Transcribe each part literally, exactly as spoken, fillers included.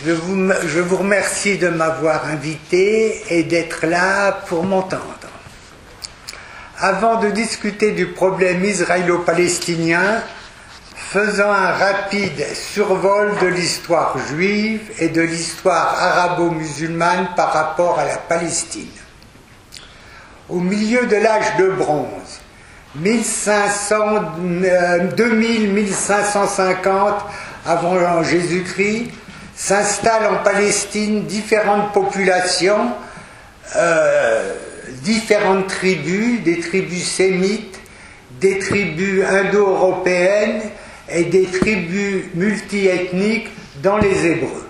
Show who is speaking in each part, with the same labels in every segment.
Speaker 1: Je vous, je vous remercie de m'avoir invité et d'être là pour m'entendre. Avant de discuter du problème israélo-palestinien, faisons un rapide survol de l'histoire juive et de l'histoire arabo-musulmane par rapport à la Palestine. Au milieu de l'âge de bronze, mille cinq cents, deux mille à mille cinq cent cinquante avant Jésus-Christ, s'installent en Palestine différentes populations, euh, différentes tribus, des tribus sémites, des tribus indo-européennes et des tribus multiethniques dans les Hébreux.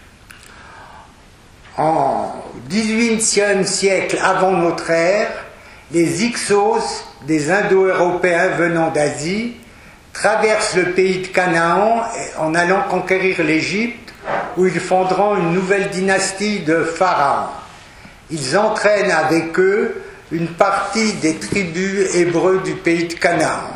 Speaker 1: En dix-huitième siècle avant notre ère, les Hyksos, des Indo-Européens venant d'Asie, traversent le pays de Canaan en allant conquérir l'Égypte, où ils fonderont une nouvelle dynastie de pharaons. Ils entraînent avec eux une partie des tribus hébreux du pays de Canaan.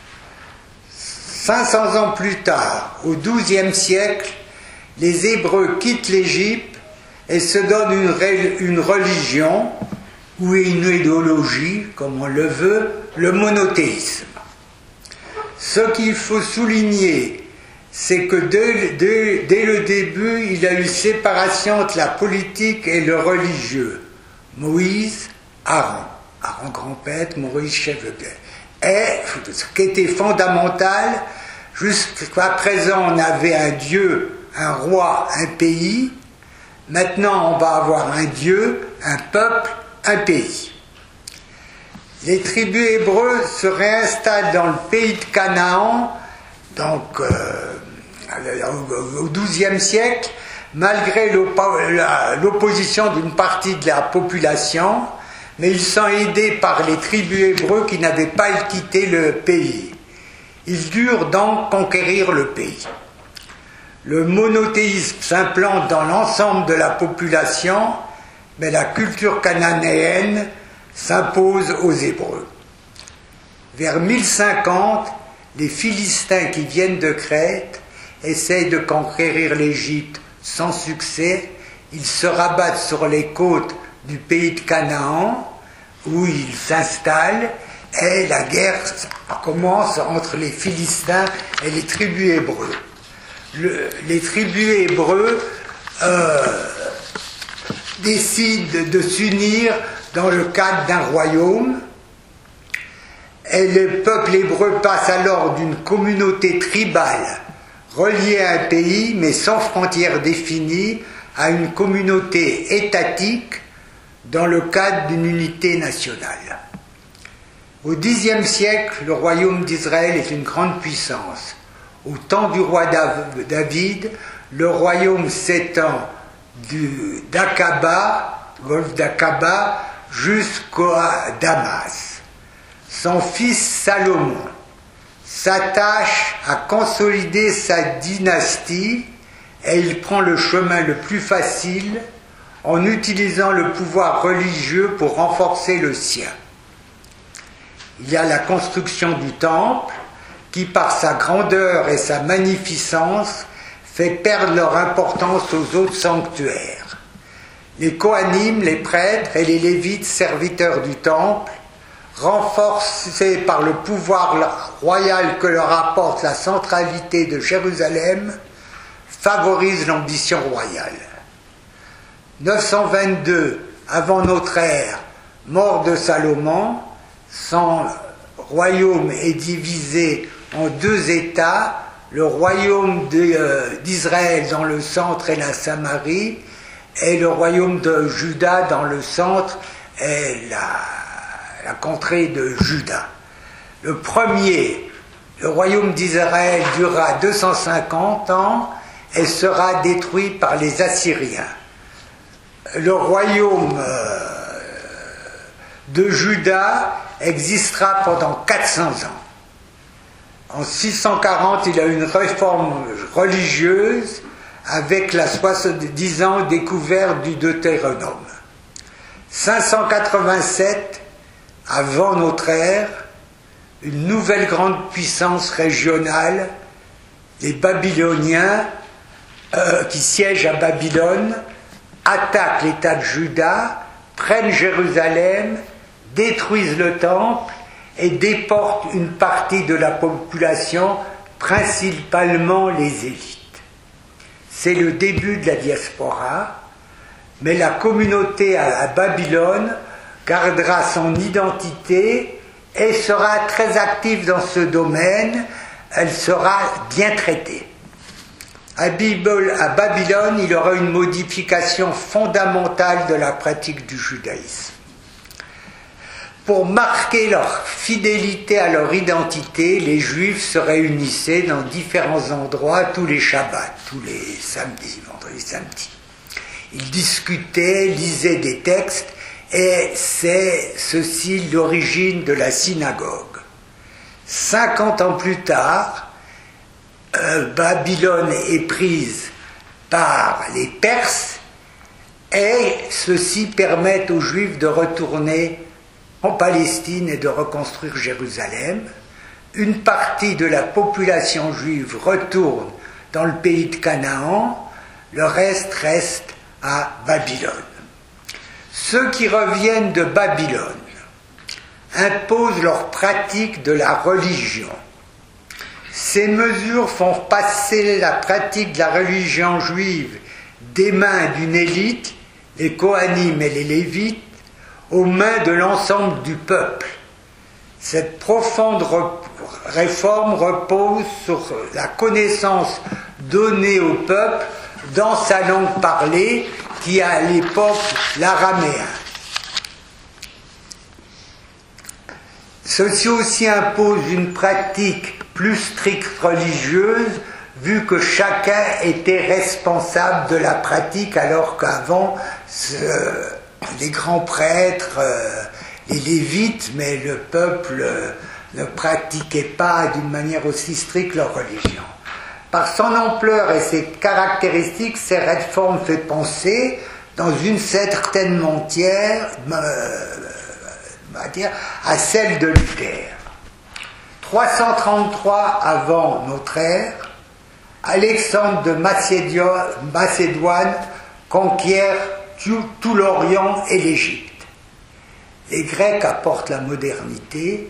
Speaker 1: cinq cents ans plus tard, au douzième siècle, les Hébreux quittent l'Égypte et se donnent une, une religion ou une idéologie, comme on le veut, le monothéisme. Ce qu'il faut souligner, c'est que dès, dès, dès le début, il y a eu séparation entre la politique et le religieux. Moïse, Aaron, Aaron grand-père, Moïse chef de guerre. Et ce qui était fondamental, jusqu'à présent on avait un Dieu, un roi, un pays. Maintenant on va avoir un Dieu, un peuple, un pays. Les tribus hébreux se réinstallent dans le pays de Canaan, donc euh, au douzième siècle, malgré l'opposition d'une partie de la population, mais ils sont aidés par les tribus hébreux qui n'avaient pas quitté le pays. Ils durent donc conquérir le pays. Le monothéisme s'implante dans l'ensemble de la population, mais la culture cananéenne s'impose aux Hébreux. Vers mille cinquante, les Philistins qui viennent de Crète essayent de conquérir l'Égypte sans succès. Ils se rabattent sur les côtes du pays de Canaan, où ils s'installent, et la guerre commence entre les Philistins et les tribus hébreux. Le, les tribus hébreux euh, décident de s'unir dans le cadre d'un royaume, et le peuple hébreu passe alors d'une communauté tribale reliée à un pays mais sans frontières définies à une communauté étatique dans le cadre d'une unité nationale. Au dixième siècle, le royaume d'Israël est une grande puissance. Au temps du roi David, le royaume s'étend du d'Aqaba, golfe d'Aqaba, jusqu'à Damas. Son fils Salomon s'attache à consolider sa dynastie et il prend le chemin le plus facile en utilisant le pouvoir religieux pour renforcer le sien. Il y a la construction du temple qui, par sa grandeur et sa magnificence, fait perdre leur importance aux autres sanctuaires. Les Kohanim, les prêtres et les Lévites, serviteurs du temple, renforcés par le pouvoir royal que leur apporte la centralité de Jérusalem, favorisent l'ambition royale. neuf cent vingt-deux avant notre ère, mort de Salomon, son royaume est divisé en deux États, le royaume d'Israël dans le centre et la Samarie, et le royaume de Juda dans le centre et la, la contrée de Juda. Le premier, le royaume d'Israël, durera deux cent cinquante ans et sera détruit par les Assyriens. Le royaume de Juda existera pendant quatre cents ans. En six cent quarante, il y a eu une réforme religieuse avec la soi-disant découverte du Deutéronome. cinq cent quatre-vingt-sept, avant notre ère, une nouvelle grande puissance régionale, les Babyloniens, euh, qui siègent à Babylone, attaquent l'État de Juda, prennent Jérusalem, détruisent le temple et déportent une partie de la population, principalement les élites. C'est le début de la diaspora, mais la communauté à Babylone gardera son identité et sera très active dans ce domaine. Elle sera bien traitée. À Babylone, il y aura une modification fondamentale de la pratique du judaïsme. Pour marquer leur fidélité à leur identité, les Juifs se réunissaient dans différents endroits tous les Shabbats, tous les samedis, vendredis, samedis. Ils discutaient, lisaient des textes, et c'est ceci l'origine de la synagogue. Cinquante ans plus tard, euh, Babylone est prise par les Perses, et ceux-ci permettent aux Juifs de retourner en Palestine et de reconstruire Jérusalem. Une partie de la population juive retourne dans le pays de Canaan, le reste reste à Babylone. Ceux qui reviennent de Babylone imposent leur pratique de la religion. Ces mesures font passer la pratique de la religion juive des mains d'une élite, les Kohanim et les Lévites, aux mains de l'ensemble du peuple. Cette profonde réforme repose sur la connaissance donnée au peuple dans sa langue parlée, qui est à l'époque l'araméen. Ceci aussi impose une pratique plus stricte religieuse, vu que chacun était responsable de la pratique, alors qu'avant, ce, les grands prêtres, euh, les lévites, mais le peuple euh, ne pratiquait pas d'une manière aussi stricte leur religion. Par son ampleur et ses caractéristiques, ces réformes fait penser, dans une certaine matière, euh, matière à celle de Luther. trois cent trente-trois avant notre ère, Alexandre de Macédoine conquiert tout, tout l'Orient et l'Égypte. Les Grecs apportent la modernité,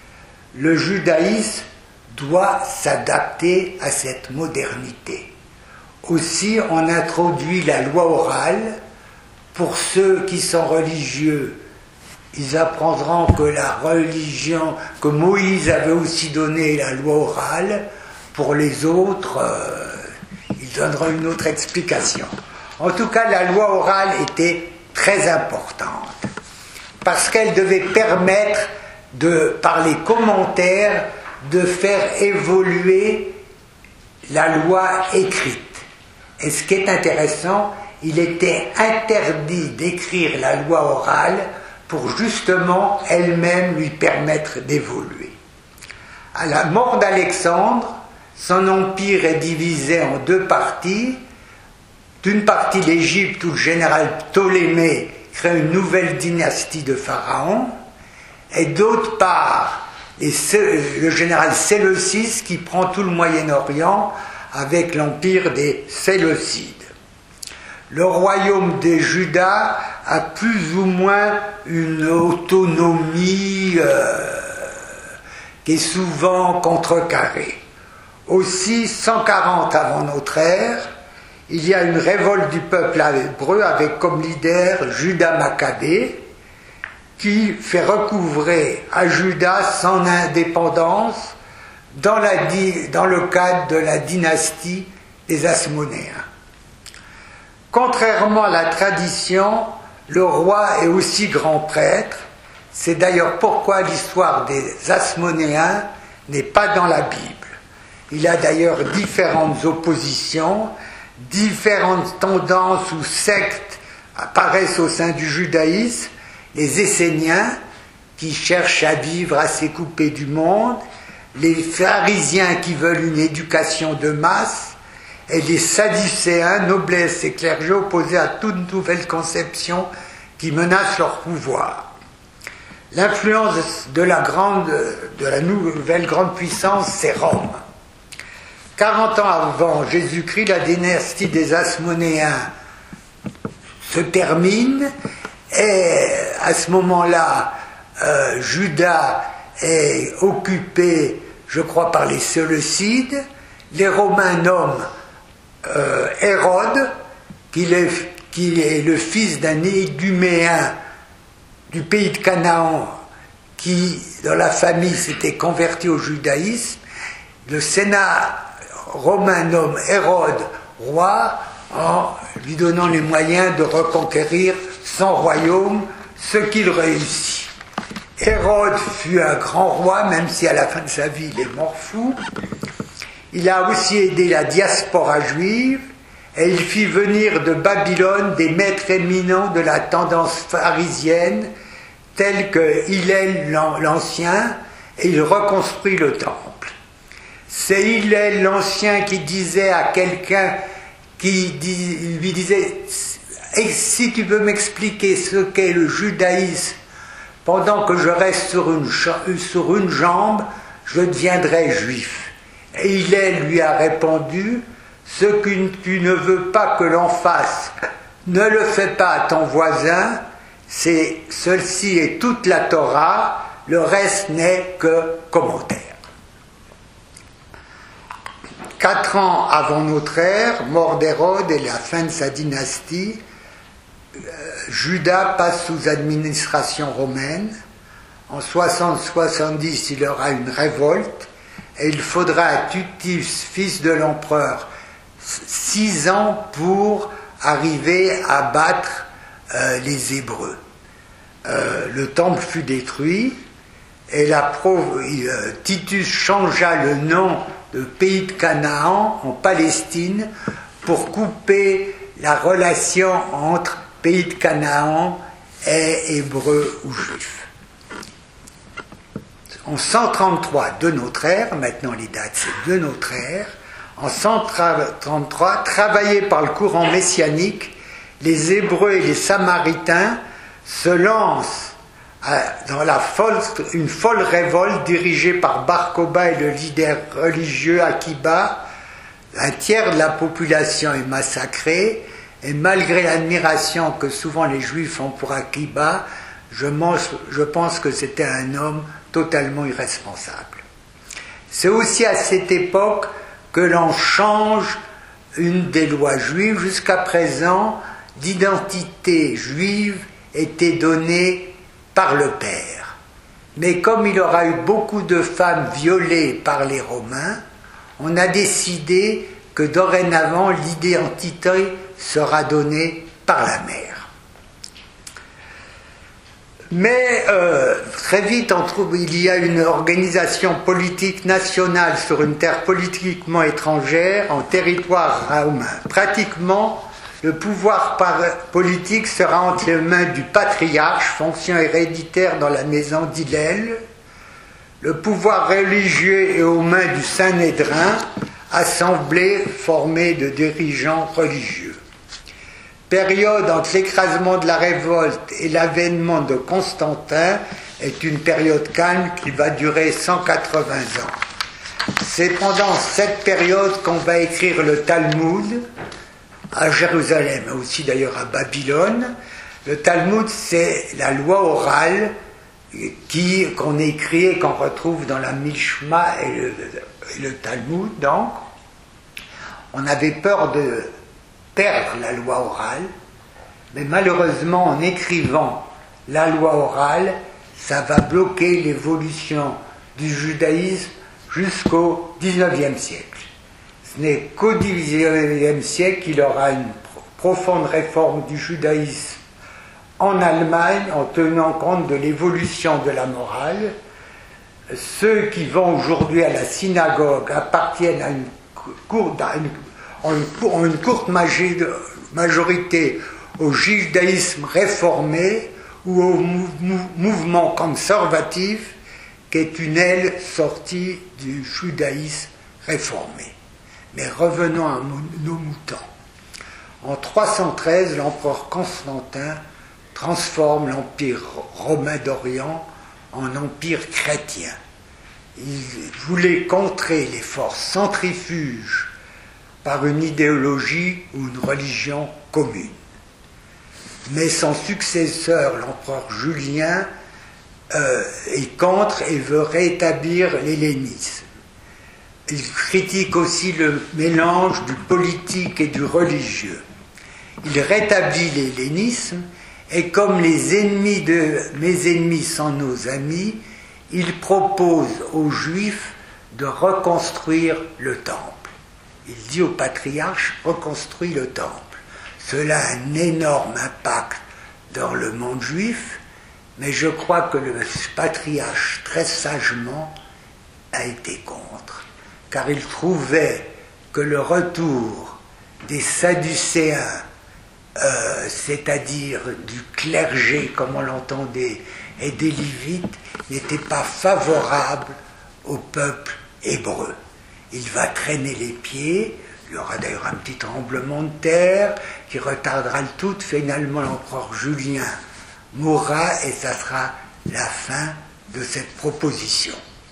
Speaker 1: le judaïsme doit s'adapter à cette modernité. Aussi, on introduit la loi orale. Pour ceux qui sont religieux, ils apprendront que la religion, que Moïse avait aussi donné la loi orale. Pour les autres, euh, ils donneront une autre explication. En tout cas, la loi orale était très importante, parce qu'elle devait permettre, de, par les commentaires, de faire évoluer la loi écrite. Et ce qui est intéressant, il était interdit d'écrire la loi orale pour justement elle-même lui permettre d'évoluer. À la mort d'Alexandre, son empire est divisé en deux parties. D'une partie, l'Égypte, où le général Ptolémée crée une nouvelle dynastie de pharaons, et d'autre part, et le général Séleucide qui prend tout le Moyen-Orient avec l'empire des Séleucides. Le royaume des Juda a plus ou moins une autonomie euh, qui est souvent contrecarrée. Aussi, cent quarante avant notre ère, il y a une révolte du peuple hébreu avec comme leader Juda Maccabée, qui fait recouvrer à Juda son indépendance dans, la, dans le cadre de la dynastie des Hasmonéens. Contrairement à la tradition, le roi est aussi grand prêtre. C'est d'ailleurs pourquoi l'histoire des Hasmonéens n'est pas dans la Bible. Il y a d'ailleurs différentes oppositions, différentes tendances ou sectes apparaissent au sein du judaïsme. Les Esséniens, qui cherchent à vivre assez coupés du monde, les pharisiens qui veulent une éducation de masse, et les sadducéens, noblesse et clergé opposés à toute nouvelle conception qui menace leur pouvoir. L'influence de la, grande, de la nouvelle grande puissance, c'est Rome. quarante ans avant Jésus-Christ, la dynastie des Hasmonéens se termine, et à ce moment-là, euh, Juda est occupé, je crois, par les Séleucides. Les Romains nomment euh, Hérode, qui est, qui est le fils d'un Iduméen du pays de Canaan, qui, dans la famille, s'était converti au judaïsme. Le Sénat romain nomme Hérode roi en lui donnant les moyens de reconquérir son royaume, ce qu'il réussit. Hérode fut un grand roi, même si à la fin de sa vie il est mort fou. Il a aussi aidé la diaspora juive et il fit venir de Babylone des maîtres éminents de la tendance pharisienne, tels que Hillel l'Ancien, et il reconstruit le temple. C'est Hillel l'Ancien qui disait à quelqu'un, qui dit, lui disait « Si tu veux m'expliquer ce qu'est le judaïsme, pendant que je reste sur une, sur une jambe, je deviendrai juif. » Et Hillel lui a répondu « Ce que tu ne veux pas que l'on fasse, ne le fais pas à ton voisin, c'est ceci est toute la Torah, le reste n'est que commentaire. » Quatre ans avant notre ère, mort d'Hérode et la fin de sa dynastie, euh, Juda passe sous administration romaine. En soixante soixante-dix, il y aura une révolte et il faudra à Tutis, fils de l'empereur, six ans pour arriver à battre euh, les Hébreux. Euh, le temple fut détruit et la pro, euh, Titus changea le nom de pays de Canaan en Palestine pour couper la relation entre pays de Canaan et Hébreux ou Juifs. En cent trente-trois de notre ère, maintenant les dates c'est de notre ère, en cent trente-trois, travaillés par le courant messianique, les Hébreux et les Samaritains se lancent dans la folle, une folle révolte dirigée par Bar Kokhba et le leader religieux Akiba. Un tiers de la population est massacrée, et malgré l'admiration que souvent les Juifs ont pour Akiba, je, je pense que c'était un homme totalement irresponsable. C'est aussi à cette époque que l'on change une des lois juives. Jusqu'à présent, l'identité juive était donnée par le père. Mais comme il y aura eu beaucoup de femmes violées par les Romains, on a décidé que dorénavant l'identité sera donnée par la mère. Mais euh, très vite, on trouve, il y a une organisation politique nationale sur une terre politiquement étrangère, en territoire romain. Pratiquement, le pouvoir politique sera entre les mains du patriarche, fonction héréditaire dans la maison d'Hillel. Le pouvoir religieux est aux mains du Sanhédrin, assemblée formée de dirigeants religieux. Période entre l'écrasement de la révolte et l'avènement de Constantin est une période calme qui va durer cent quatre-vingts ans. C'est pendant cette période qu'on va écrire le Talmud, à Jérusalem, mais aussi d'ailleurs à Babylone. Le Talmud, c'est la loi orale qui, qu'on écrit et qu'on retrouve dans la Mishma et le, et le Talmud. Donc, on avait peur de perdre la loi orale, mais malheureusement, en écrivant la loi orale, ça va bloquer l'évolution du judaïsme jusqu'au dix-neuvième siècle. Ce n'est qu'au dix-neuvième siècle qu'il aura une profonde réforme du judaïsme en Allemagne en tenant compte de l'évolution de la morale. Ceux qui vont aujourd'hui à la synagogue appartiennent à une courte, à une, ont une courte majorité au judaïsme réformé ou au mou- mou- mouvement conservatif qui est une aile sortie du judaïsme réformé. Mais revenons à nos moutons. En trois cent treize, l'empereur Constantin transforme l'empire romain d'Orient en empire chrétien. Il voulait contrer les forces centrifuges par une idéologie ou une religion commune. Mais son successeur, l'empereur Julien, euh, est contre et veut rétablir l'hellénisme. Il critique aussi le mélange du politique et du religieux. Il rétablit l'hellénisme et comme les ennemis de mes ennemis sont nos amis, il propose aux Juifs de reconstruire le temple. Il dit au patriarche, reconstruis le temple. Cela a un énorme impact dans le monde juif, mais je crois que le patriarche, très sagement, a été contre, car il trouvait que le retour des Sadducéens, euh, c'est-à-dire du clergé, comme on l'entendait, et des Lévites, n'était pas favorable au peuple hébreu. Il va traîner les pieds, il y aura d'ailleurs un petit tremblement de terre qui retardera le tout. Finalement, l'empereur Julien mourra et ça sera la fin de cette proposition.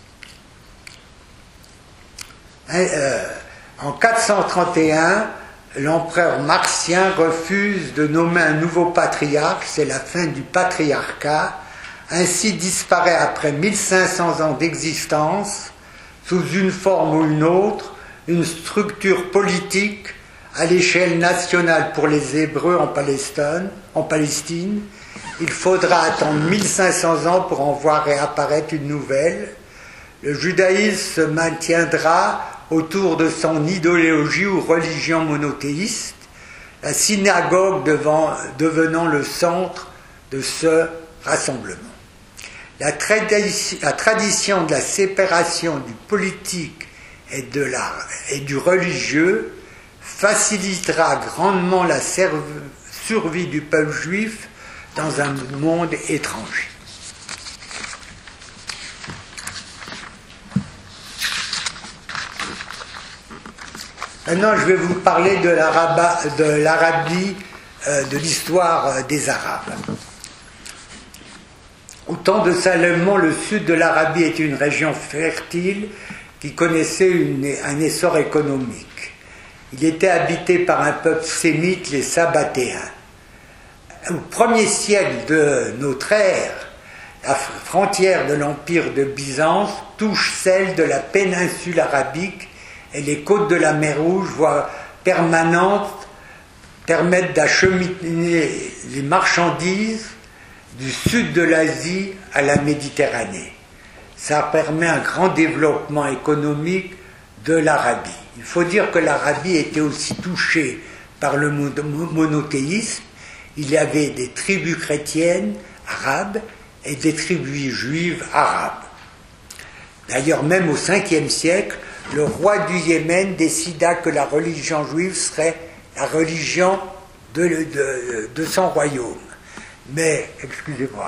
Speaker 1: Euh, en quatre cent trente et un, l'empereur Marcien refuse de nommer un nouveau patriarche, c'est la fin du patriarcat. Ainsi disparaît après mille cinq cents ans d'existence, sous une forme ou une autre, une structure politique à l'échelle nationale pour les Hébreux en Palestine. En Palestine. Il faudra attendre mille cinq cents ans pour en voir réapparaître une nouvelle. Le judaïsme se maintiendra autour de son idéologie ou religion monothéiste, la synagogue devant, devenant le centre de ce rassemblement. La, tradi- la tradition de la séparation du politique et, de la, et du religieux facilitera grandement la serv- survie du peuple juif dans un monde étranger. Maintenant, je vais vous parler de, de l'Arabie, euh, de l'histoire des Arabes. Au temps de Salomon, le sud de l'Arabie est une région fertile qui connaissait une, un essor économique. Il était habité par un peuple sémite, les Sabbatéens. Au premier siècle de notre ère, la frontière de l'empire de Byzance touche celle de la péninsule arabique et les côtes de la mer Rouge, voire permanentes, permettent d'acheminer les marchandises du sud de l'Asie à la Méditerranée. Ça permet un grand développement économique de l'Arabie. Il faut dire que l'Arabie était aussi touchée par le monothéisme. Il y avait des tribus chrétiennes arabes et des tribus juives arabes. D'ailleurs, même au cinquième siècle, le roi du Yémen décida que la religion juive serait la religion de, de, de son royaume. Mais, excusez-moi,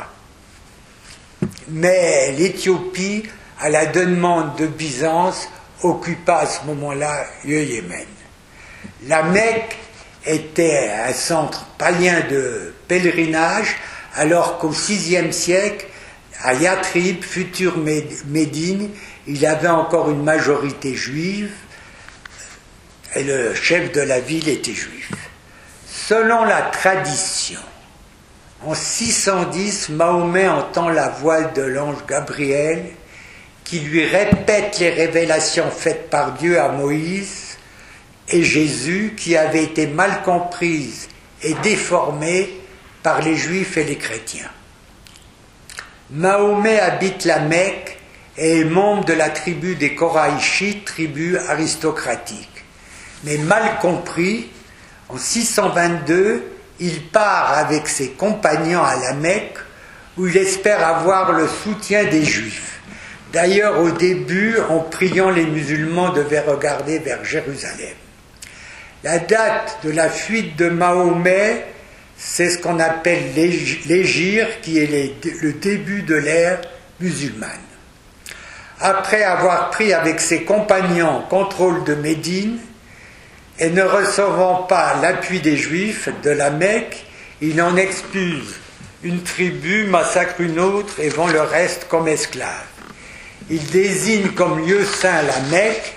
Speaker 1: mais l'Éthiopie, à la demande de Byzance, occupa à ce moment-là le Yémen. La Mecque était un centre païen de pèlerinage, alors qu'au sixième siècle, à Yatrib, future Médine, il y avait encore une majorité juive, et le chef de la ville était juif. Selon la tradition, en six cent dix, Mahomet entend la voix de l'ange Gabriel qui lui répète les révélations faites par Dieu à Moïse et Jésus, qui avaient été mal comprises et déformées par les Juifs et les chrétiens. Mahomet habite la Mecque et est membre de la tribu des Koraïchites, tribu aristocratique. Mais mal compris, en six cent vingt-deux, il part avec ses compagnons à la Mecque, où il espère avoir le soutien des Juifs. D'ailleurs, au début, en priant, les musulmans devaient regarder vers Jérusalem. La date de la fuite de Mahomet, c'est ce qu'on appelle l'Hégire, qui est le début de l'ère musulmane. Après avoir pris avec ses compagnons contrôle de Médine, et ne recevant pas l'appui des Juifs de la Mecque, il en expulse une tribu, massacre une autre et vend le reste comme esclaves. il désigne comme lieu saint la Mecque,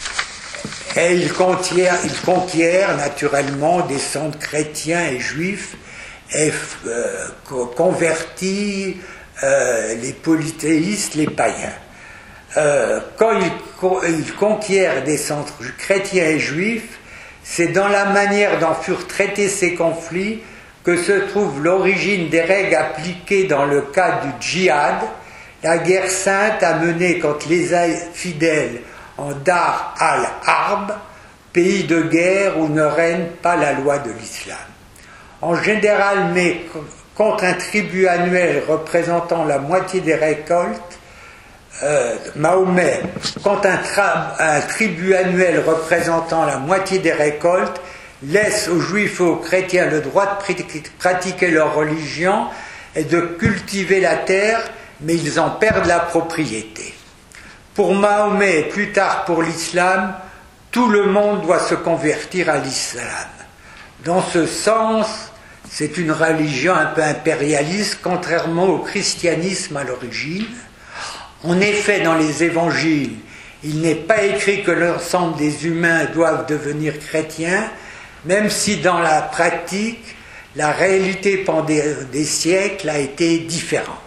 Speaker 1: et il conquiert, il conquiert naturellement des centres chrétiens et juifs, et euh, convertit euh, les polythéistes, les païens. Euh, quand il, il conquiert des centres chrétiens et juifs, c'est dans la manière dont furent traités ces conflits que se trouve l'origine des règles appliquées dans le cadre du djihad, la guerre sainte à mener contre les infidèles en Dar al-Harb, pays de guerre où ne règne pas la loi de l'islam. En général, mais contre un tribut annuel représentant la moitié des récoltes, euh, Mahomet, contre un, un tribut annuel représentant la moitié des récoltes, laisse aux juifs et aux chrétiens le droit de pratiquer leur religion et de cultiver la terre, mais ils en perdent la propriété. Pour Mahomet et plus tard pour l'islam, tout le monde doit se convertir à l'islam. Dans ce sens, c'est une religion un peu impérialiste, contrairement au christianisme à l'origine. En effet, dans les évangiles, il n'est pas écrit que l'ensemble des humains doivent devenir chrétiens, même si dans la pratique, la réalité pendant des siècles a été différente.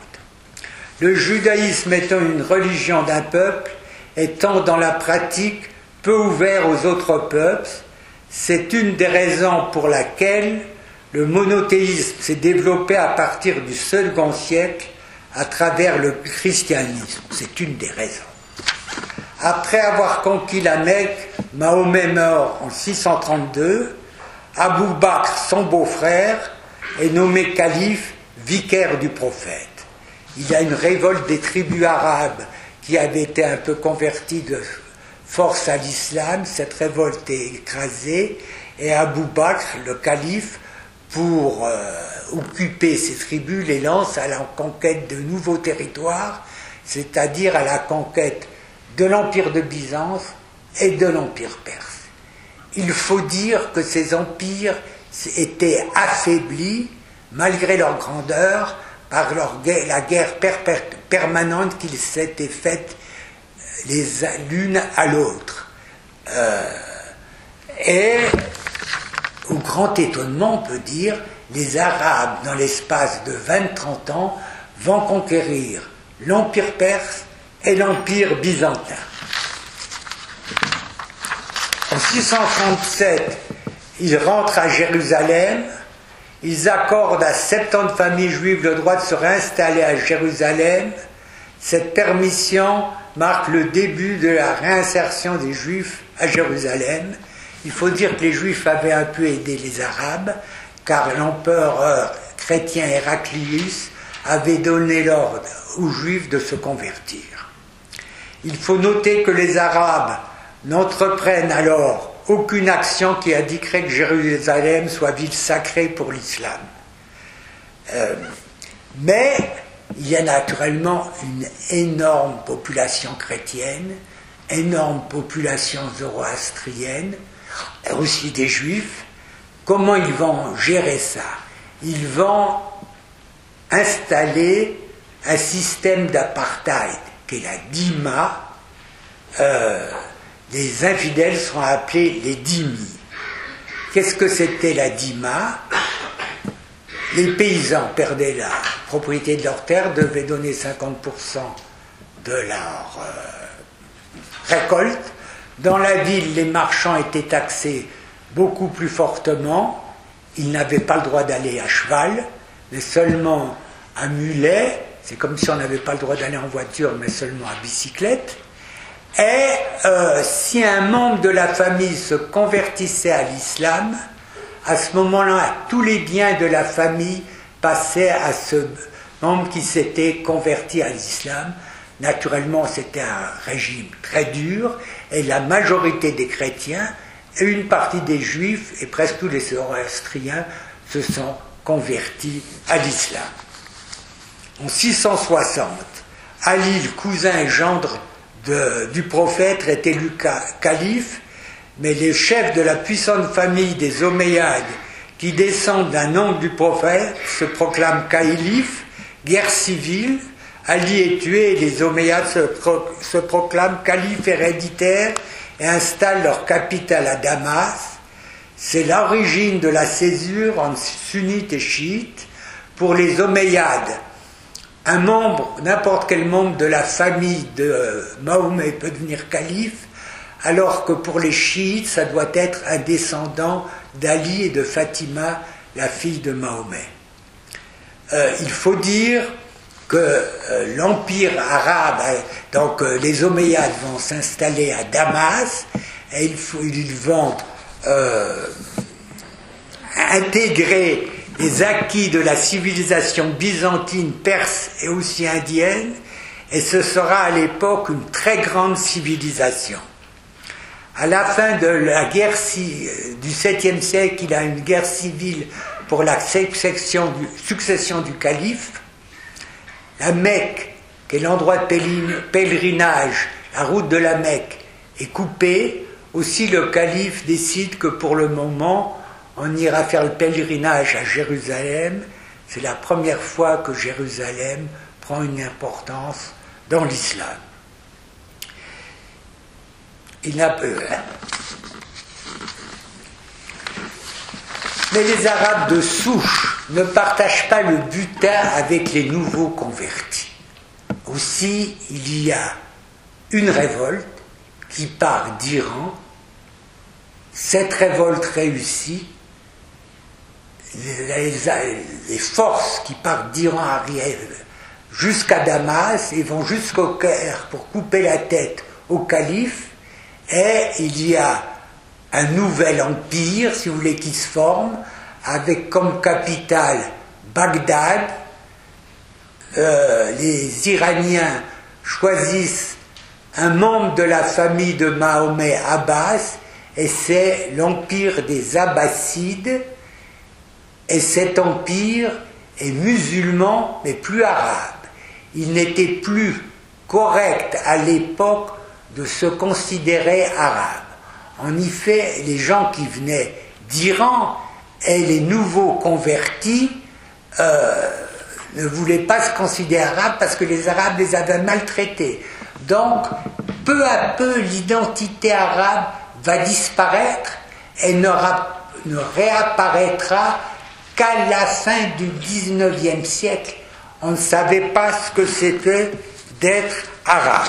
Speaker 1: Le judaïsme étant une religion d'un peuple, étant dans la pratique peu ouvert aux autres peuples, c'est une des raisons pour laquelle le monothéisme s'est développé à partir du second siècle à travers le christianisme. C'est une des raisons. Après avoir conquis la Mecque, Mahomet meurt en six cent trente-deux. Abou Bakr, son beau-frère, est nommé calife, vicaire du prophète. Il y a une révolte des tribus arabes qui avaient été un peu converties de force à l'islam. Cette révolte est écrasée et Abou Bakr, le calife, pour euh, occuper ces tribus, les lance à la conquête de nouveaux territoires, c'est-à-dire à la conquête de l'empire de Byzance et de l'empire perse. Il faut dire que ces empires étaient affaiblis, malgré leur grandeur, par leur guerre, la guerre per- per- permanente qu'ils s'étaient faite les l'une à l'autre. Euh, et, au grand étonnement, on peut dire, les Arabes, dans l'espace de vingt à trente ans, vont conquérir l'empire perse et l'empire byzantin. En six cent trente-sept, ils rentrent à Jérusalem, ils accordent à soixante-dix familles juives le droit de se réinstaller à Jérusalem. Cette permission marque le début de la réinsertion des Juifs à Jérusalem. Il faut dire que les Juifs avaient un peu aidé les Arabes, car l'empereur chrétien Héraclius avait donné l'ordre aux Juifs de se convertir. Il faut noter que les Arabes n'entreprennent alors aucune action qui indiquerait que Jérusalem soit ville sacrée pour l'islam. Euh, mais il y a naturellement une énorme population chrétienne, énorme population zoroastrienne, aussi des juifs. Comment ils vont gérer ça? Ils vont installer un système d'apartheid qui est la dima. Euh, les infidèles seront appelés les dhimmis. Qu'est-ce que c'était la dima? Les paysans perdaient la propriété de leurs terres, devaient donner cinquante pour cent de leur euh, récolte. Dans la ville, les marchands étaient taxés beaucoup plus fortement. Ils n'avaient pas le droit d'aller à cheval, mais seulement à mulet. C'est comme si on n'avait pas le droit d'aller en voiture, mais seulement à bicyclette. Et euh, si un membre de la famille se convertissait à l'islam, à ce moment-là, tous les biens de la famille passaient à ce membre qui s'était converti à l'islam. Naturellement, c'était un régime très dur, et la majorité des chrétiens, et une partie des juifs, et presque tous les zoroastriens, se sont convertis à l'islam. En six cent soixante, Ali, le cousin et gendre de, du prophète, est élu calife, mais les chefs de la puissante famille des Omeyyades, qui descendent d'un oncle du prophète, se proclament calife, guerre civile, Ali est tué et les Omeyyades se, pro se proclament califes héréditaires et installent leur capitale à Damas. C'est l'origine de la césure entre sunnites et chiites. Pour les Omeyyades, un membre, n'importe quel membre de la famille de Mahomet peut devenir calife, alors que pour les chiites, ça doit être un descendant d'Ali et de Fatima, la fille de Mahomet. Euh, il faut dire que euh, l'empire arabe, donc euh, les Omeyyades vont s'installer à Damas, et il faut, ils vont euh, intégrer les acquis de la civilisation byzantine, perse et aussi indienne, et ce sera à l'époque une très grande civilisation. À la fin de la guerre du septième siècle, il y a une guerre civile pour la succession du, succession du calife. La Mecque, qui est l'endroit de pèlerinage, la route de la Mecque, est coupée. Aussi, le calife décide que pour le moment, on ira faire le pèlerinage à Jérusalem. C'est la première fois que Jérusalem prend une importance dans l'islam. Il n'a peu. Mais les Arabes de souche ne partagent pas le butin avec les nouveaux convertis. Aussi, il y a une révolte qui part d'Iran. Cette révolte réussit. Les, les, les forces qui partent d'Iran arrivent jusqu'à Damas et vont jusqu'au Caire pour couper la tête au calife. Et il y a un nouvel empire, si vous voulez, qui se forme, avec comme capitale Bagdad. Euh, les Iraniens choisissent un membre de la famille de Mahomet, Abbas, et c'est l'empire des Abbassides. Et cet empire est musulman, mais plus arabe. Il n'était plus correct à l'époque de se considérer arabe. En effet, les gens qui venaient d'Iran et les nouveaux convertis euh, ne voulaient pas se considérer arabes parce que les Arabes les avaient maltraités. Donc, peu à peu, l'identité arabe va disparaître et ne, ne réapparaîtra qu'à la fin du dix-neuvième siècle. On ne savait pas ce que c'était d'être arabe.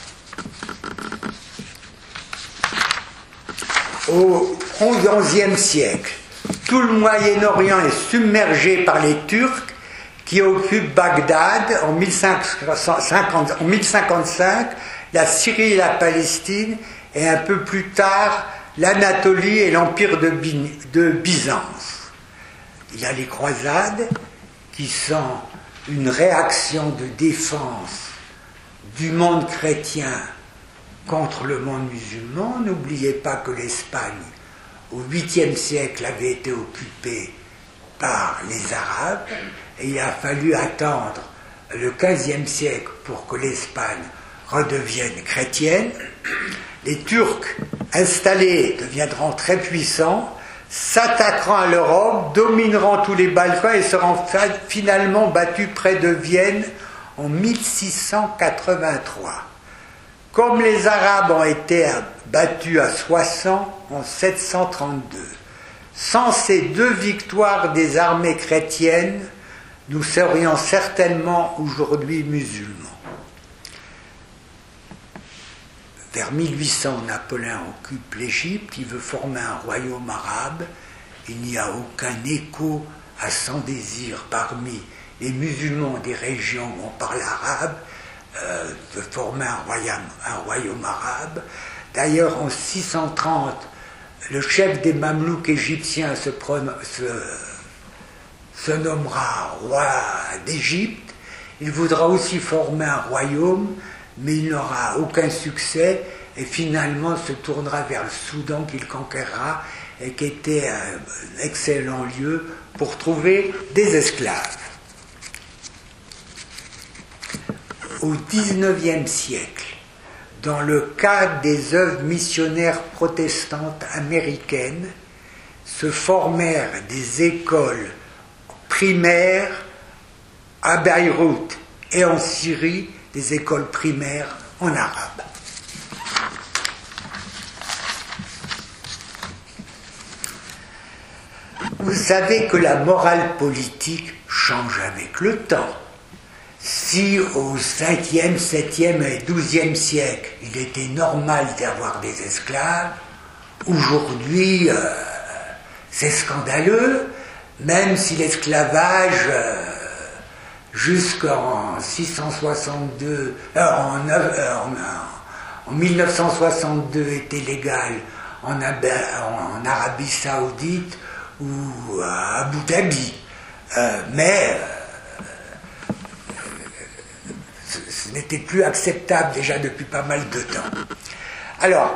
Speaker 1: Au onzième siècle, tout le Moyen-Orient est submergé par les Turcs qui occupent Bagdad en mille cinq cent cinquante-cinq, la Syrie et la Palestine, et un peu plus tard l'Anatolie et l'Empire de, de Byzance. Il y a les croisades qui sont une réaction de défense du monde chrétien contre le monde musulman. N'oubliez pas que l'Espagne, au huitième siècle, avait été occupée par les Arabes, et il a fallu attendre le quinzième siècle pour que l'Espagne redevienne chrétienne. Les Turcs installés deviendront très puissants, s'attaqueront à l'Europe, domineront tous les Balkans et seront finalement battus près de Vienne en mille six cent quatre-vingt-trois. Comme les Arabes ont été battus à Soissons en sept cent trente-deux. Sans ces deux victoires des armées chrétiennes, nous serions certainement aujourd'hui musulmans. Vers mille huit cents, Napoléon occupe l'Égypte, il veut former un royaume arabe. Il n'y a aucun écho à son désir parmi les musulmans des régions où on parle arabe, euh, de former un royaume, un royaume arabe. D'ailleurs, en six cent trente, le chef des Mamelouks égyptiens se, se, se nommera roi d'Égypte. Il voudra aussi former un royaume, mais il n'aura aucun succès et finalement se tournera vers le Soudan qu'il conquérera et qui était un excellent lieu pour trouver des esclaves. Au dix-neuvième siècle, dans le cadre des œuvres missionnaires protestantes américaines, se formèrent des écoles primaires à Beyrouth et en Syrie des écoles primaires en arabe. Vous savez que la morale politique change avec le temps. Si au cinquième, septième et douzième siècle, il était normal d'avoir des esclaves, aujourd'hui, euh, c'est scandaleux, même si l'esclavage, euh, jusqu'en six cent soixante-deux, euh, en, euh, en, en mille neuf cent soixante-deux était légal en, en Arabie Saoudite ou à Abu Dhabi. Euh, mais euh, ce, ce n'était plus acceptable déjà depuis pas mal de temps. Alors,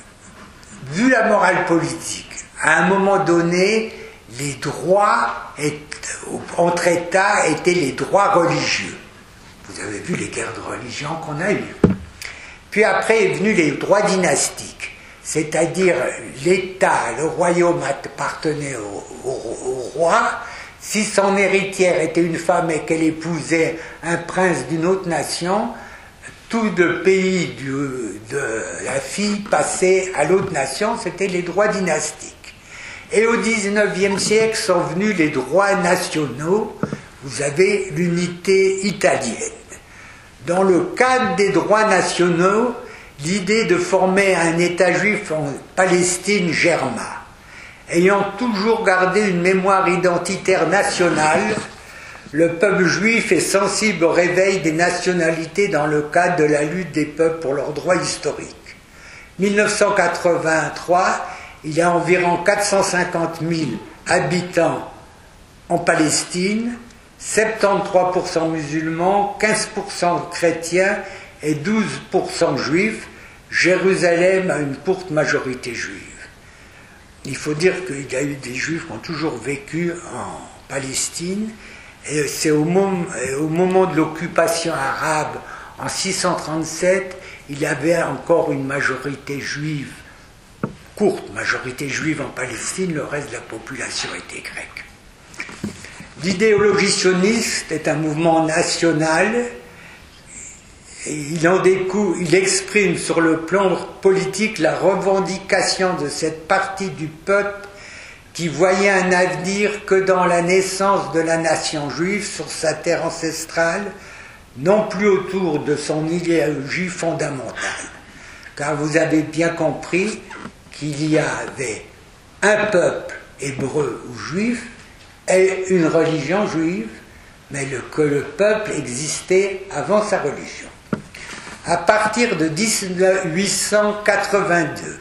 Speaker 1: vu la morale politique, à un moment donné, les droits entre États étaient les droits religieux. Vous avez vu les guerres de religion qu'on a eues. Puis après est venu les droits dynastiques, c'est-à-dire l'État, le royaume appartenait au, au, au roi. Si son héritière était une femme et qu'elle épousait un prince d'une autre nation, tout le pays du, de la fille passait à l'autre nation, c'était les droits dynastiques. Et au dix-neuvième siècle sont venus les droits nationaux, vous avez l'unité italienne. Dans le cadre des droits nationaux, l'idée de former un État juif en Palestine germa. Ayant toujours gardé une mémoire identitaire nationale, le peuple juif est sensible au réveil des nationalités dans le cadre de la lutte des peuples pour leurs droits historiques. mille neuf cent quatre-vingt-trois, il y a environ quatre cent cinquante mille habitants en Palestine, soixante-treize pour cent musulmans, quinze pour cent chrétiens et douze pour cent juifs. Jérusalem a une courte majorité juive. Il faut dire qu'il y a eu des juifs qui ont toujours vécu en Palestine, et c'est au moment, au moment de l'occupation arabe en six cent trente-sept, il y avait encore une majorité juive, courte majorité juive en Palestine, le reste de la population était grecque. L'idéologie sioniste est un mouvement national. Et il en découle, il exprime sur le plan politique la revendication de cette partie du peuple qui voyait un avenir que dans la naissance de la nation juive sur sa terre ancestrale, non plus autour de son idéologie fondamentale. Car vous avez bien compris qu'il y avait un peuple hébreu ou juif et une religion juive, mais le, que le peuple existait avant sa religion. À partir de mille huit cent quatre-vingt-deux,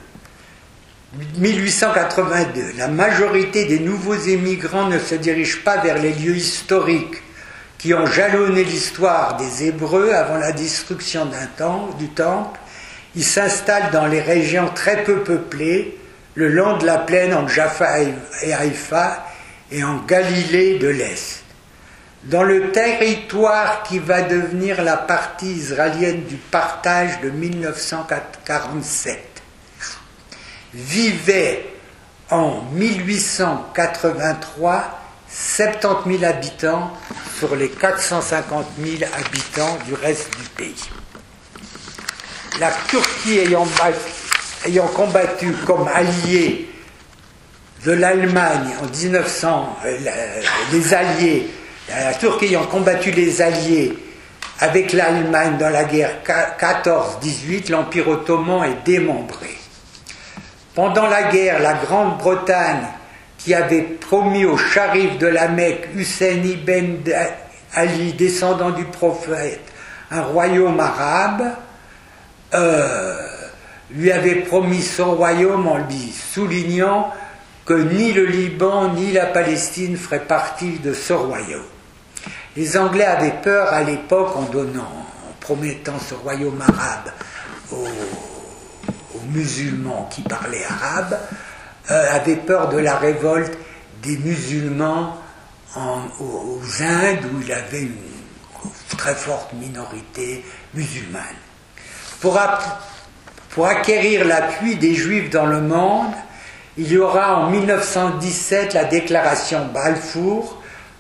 Speaker 1: la majorité des nouveaux émigrants ne se dirigent pas vers les lieux historiques qui ont jalonné l'histoire des Hébreux avant la destruction d'un temple, du temple. Ils s'installent dans les régions très peu peuplées, le long de la plaine entre Jaffa et Haïfa et en Galilée de l'Est. Dans le territoire qui va devenir la partie israélienne du partage de mille neuf cent quarante-sept, vivaient en mille huit cent quatre-vingt-trois soixante-dix mille habitants sur les quatre cent cinquante mille habitants du reste du pays. La Turquie ayant, ayant combattu comme alliée de l'Allemagne en mille neuf cents, euh, les alliés, la Turquie ayant combattu les alliés avec l'Allemagne dans la guerre quatorze dix-huit, l'Empire ottoman est démembré. Pendant la guerre, la Grande-Bretagne, qui avait promis au sharif de la Mecque, Hussein ibn Ali, descendant du prophète, un royaume arabe, euh, lui avait promis son royaume en lui soulignant que ni le Liban ni la Palestine feraient partie de ce royaume. Les Anglais avaient peur à l'époque, en donnant, en promettant ce royaume arabe aux, aux musulmans qui parlaient arabe, euh, avaient peur de la révolte des musulmans en, aux, aux Indes, où il y avait une très forte minorité musulmane. Pour, pour acquérir l'appui des Juifs dans le monde, il y aura en mille neuf cent dix-sept la déclaration Balfour,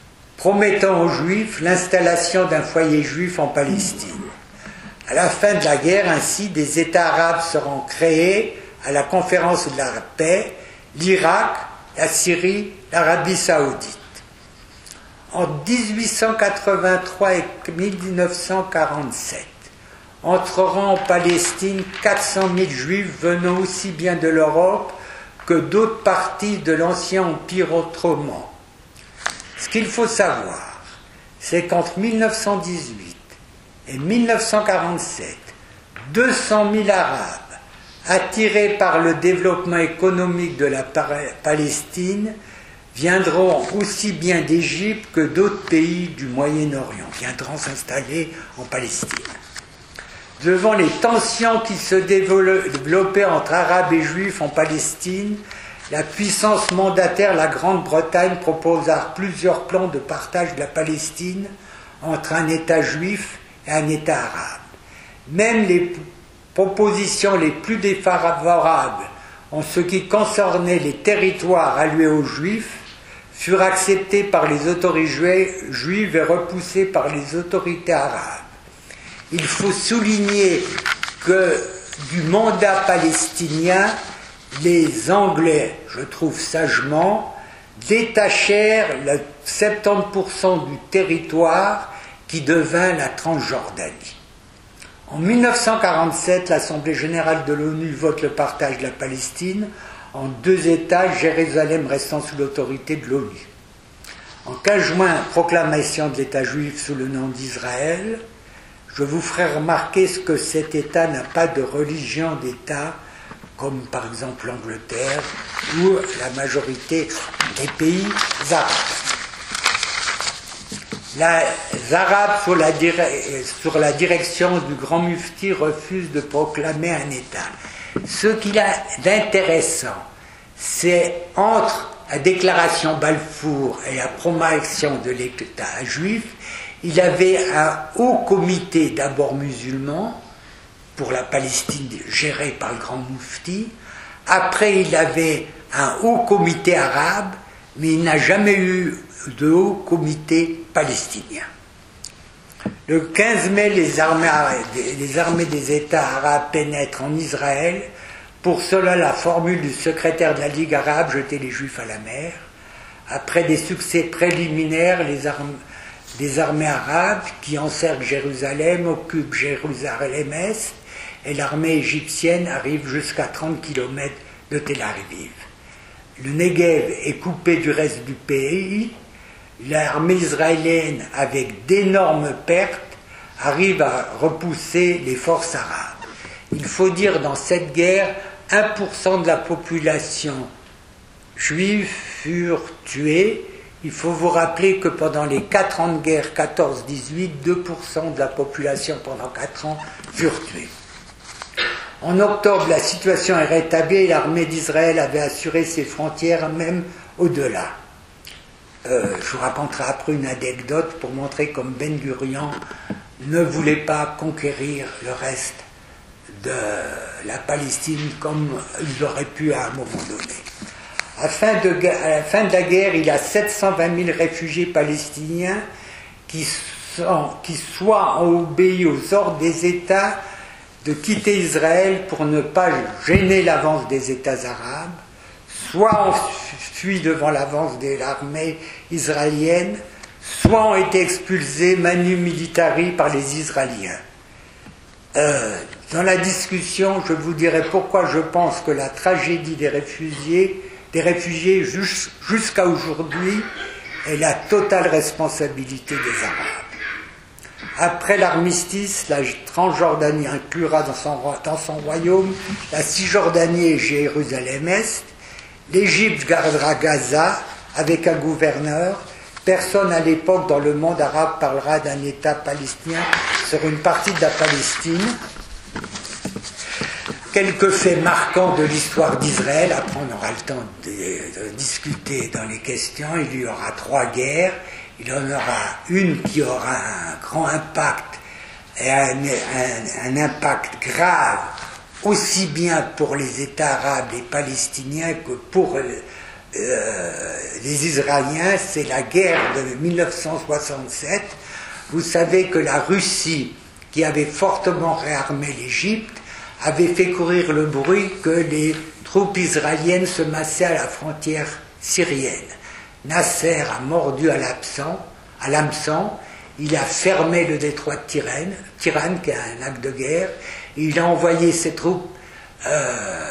Speaker 1: promettant aux Juifs l'installation d'un foyer juif en Palestine. À la fin de la guerre, ainsi, des États arabes seront créés à la conférence de la paix, l'Irak, la Syrie, l'Arabie saoudite. En mille huit cent quatre-vingt-trois et mille neuf cent quarante-sept, entreront en Palestine quatre cent mille Juifs venant aussi bien de l'Europe que d'autres parties de l'ancien Empire ottoman. Ce qu'il faut savoir, c'est qu'entre mille neuf cent dix-huit et mille neuf cent quarante-sept, deux cent mille Arabes, attirés par le développement économique de la Palestine, viendront aussi bien d'Égypte que d'autres pays du Moyen-Orient, viendront s'installer en Palestine. Devant les tensions qui se développaient entre Arabes et Juifs en Palestine, la puissance mandataire, la Grande-Bretagne, proposa plusieurs plans de partage de la Palestine entre un État juif et un État arabe. Même les propositions les plus défavorables en ce qui concernait les territoires alloués aux Juifs furent acceptées par les autorités juives et repoussées par les autorités arabes. Il faut souligner que du mandat palestinien, les Anglais, je trouve sagement, détachèrent le soixante-dix pour cent du territoire qui devint la Transjordanie. En mille neuf cent quarante-sept, l'Assemblée générale de l'ONU vote le partage de la Palestine en deux États, Jérusalem restant sous l'autorité de l'ONU. En quinze juin, proclamation de l'État juif sous le nom d'Israël. Je vous ferai remarquer ce que cet État n'a pas de religion d'État, comme par exemple l'Angleterre ou la majorité des pays arabes. Les Arabes, sur la, sur la direction du grand mufti, refusent de proclamer un État. Ce qu'il a d'intéressant, c'est entre la déclaration Balfour et la promulgation de l'État juif, il avait un haut comité, d'abord musulman, pour la Palestine géré par le grand mufti. Après, il avait un haut comité arabe, mais il n'a jamais eu de haut comité palestinien. Le quinze mai, les armées, les armées des États arabes pénètrent en Israël. Pour cela, la formule du secrétaire de la Ligue arabe, jeter les Juifs à la mer. Après des succès préliminaires, les armées des armées arabes qui encerclent Jérusalem, occupent Jérusalem-Est, et l'armée égyptienne arrive jusqu'à trente kilomètres de Tel Aviv. Le Negev est coupé du reste du pays. L'armée israélienne, avec d'énormes pertes, arrive à repousser les forces arabes. Il faut dire dans cette guerre, un pour cent de la population juive furent tués. Il faut vous rappeler que pendant les quatre ans de guerre quatorze dix-huit, deux pour cent de la population pendant quatre ans furent tués. En octobre, la situation est rétablie et l'armée d'Israël avait assuré ses frontières même au-delà. Euh, je vous raconterai après une anecdote pour montrer comme Ben Gurion ne voulait pas conquérir le reste de la Palestine comme il aurait pu à un moment donné. À la fin de, à la fin de la guerre, il y a sept cent vingt mille réfugiés palestiniens qui, sont, qui soit ont obéi aux ordres des États de quitter Israël pour ne pas gêner l'avance des États arabes, soit ont fui devant l'avance de l'armée israélienne, soit ont été expulsés manu militari par les Israéliens. Euh, dans la discussion, je vous dirai pourquoi je pense que la tragédie des réfugiés, des réfugiés jusqu'à aujourd'hui est la totale responsabilité des Arabes. Après l'armistice, la Transjordanie inclura dans son, dans son royaume la Cisjordanie et Jérusalem-Est. L'Égypte gardera Gaza avec un gouverneur. Personne à l'époque dans le monde arabe parlera d'un État palestinien sur une partie de la Palestine. Quelques faits marquants de l'histoire d'Israël, après on aura le temps de, de discuter dans les questions. Il y aura trois guerres. Il y en aura une qui aura un grand impact et un, un, un impact grave aussi bien pour les États arabes et palestiniens que pour euh, les Israéliens, c'est la guerre de mille neuf cent soixante-sept. Vous savez que la Russie, qui avait fortement réarmé l'Égypte, avait fait courir le bruit que les troupes israéliennes se massaient à la frontière syrienne. Nasser a mordu à l'hameçon, à l'hameçon, il a fermé le détroit de Tirène, Tirane, qui est un lac de guerre, et il a envoyé ses troupes euh,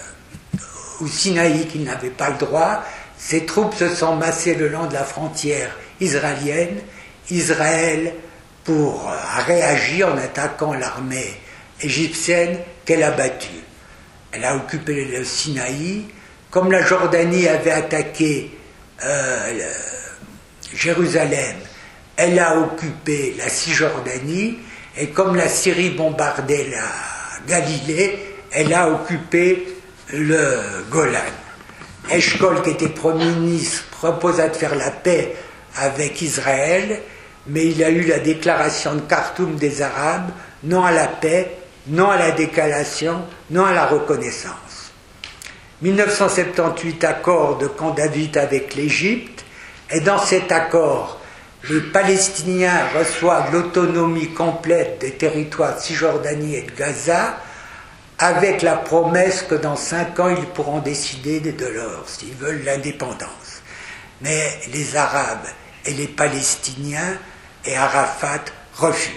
Speaker 1: au Sinaï, qui n'avaient pas le droit. Ces troupes se sont massées le long de la frontière israélienne. Israël, pour a réagi en attaquant l'armée égyptienne qu'elle a battue. Elle a occupé le Sinaï. Comme la Jordanie avait attaqué euh, le, Jérusalem, elle a occupé la Cisjordanie, et comme la Syrie bombardait la Galilée, elle a occupé le Golan. Eshkol, qui était Premier ministre, proposa de faire la paix avec Israël, mais il a eu la déclaration de Khartoum des Arabes, non à la paix, non à la déclaration, non à la reconnaissance. mille neuf cent soixante-dix-huit, accord de Camp David avec l'Égypte, et dans cet accord, les Palestiniens reçoivent l'autonomie complète des territoires de Cisjordanie et de Gaza, avec la promesse que dans cinq ans, ils pourront décider de leur, s'ils veulent, l'indépendance. Mais les Arabes et les Palestiniens et Arafat refusent.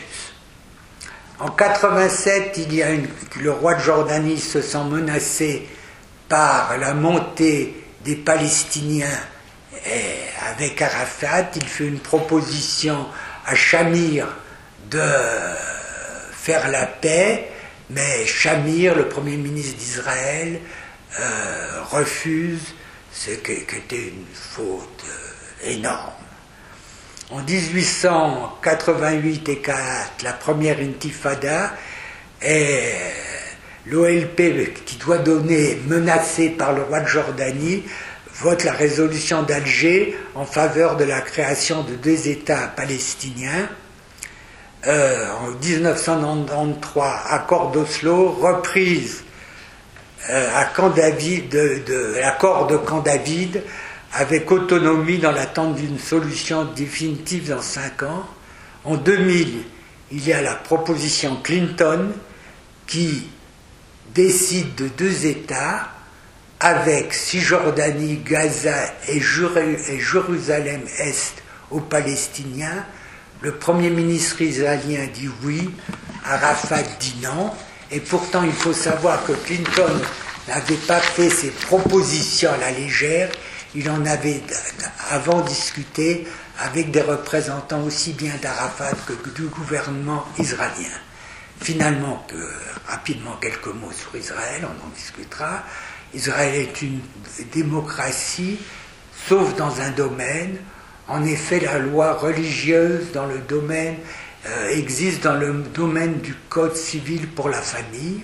Speaker 1: En mille neuf cent quatre-vingt-sept, il y a une, le roi de Jordanie se sent menacé par la montée des Palestiniens et avec Arafat. Il fait une proposition à Shamir de faire la paix, mais Shamir, le premier ministre d'Israël, euh, refuse, ce qui était une faute euh, énorme. En dix-huit cent quatre-vingt-huit éclate la première intifada, et l'O L P, qui doit donner, menacé par le roi de Jordanie, vote la résolution d'Alger en faveur de la création de deux États palestiniens. Euh, en dix-neuf cent quatre-vingt-treize, accord d'Oslo, reprise euh, à Camp David, de, de l'accord de Camp David, avec autonomie dans l'attente d'une solution définitive dans cinq ans. En deux mille, il y a la proposition Clinton qui décide de deux États avec Cisjordanie, Gaza et, et Jérusalem-Est aux Palestiniens. Le Premier ministre israélien dit oui, Arafat dit non, et pourtant il faut savoir que Clinton n'avait pas fait ses propositions à la légère. Il en avait avant discuté avec des représentants aussi bien d'Arafat que du gouvernement israélien. Finalement, que, rapidement quelques mots sur Israël, on en discutera. Israël est une démocratie, sauf dans un domaine. En effet, la loi religieuse dans le domaine euh, existe dans le domaine du code civil pour la famille.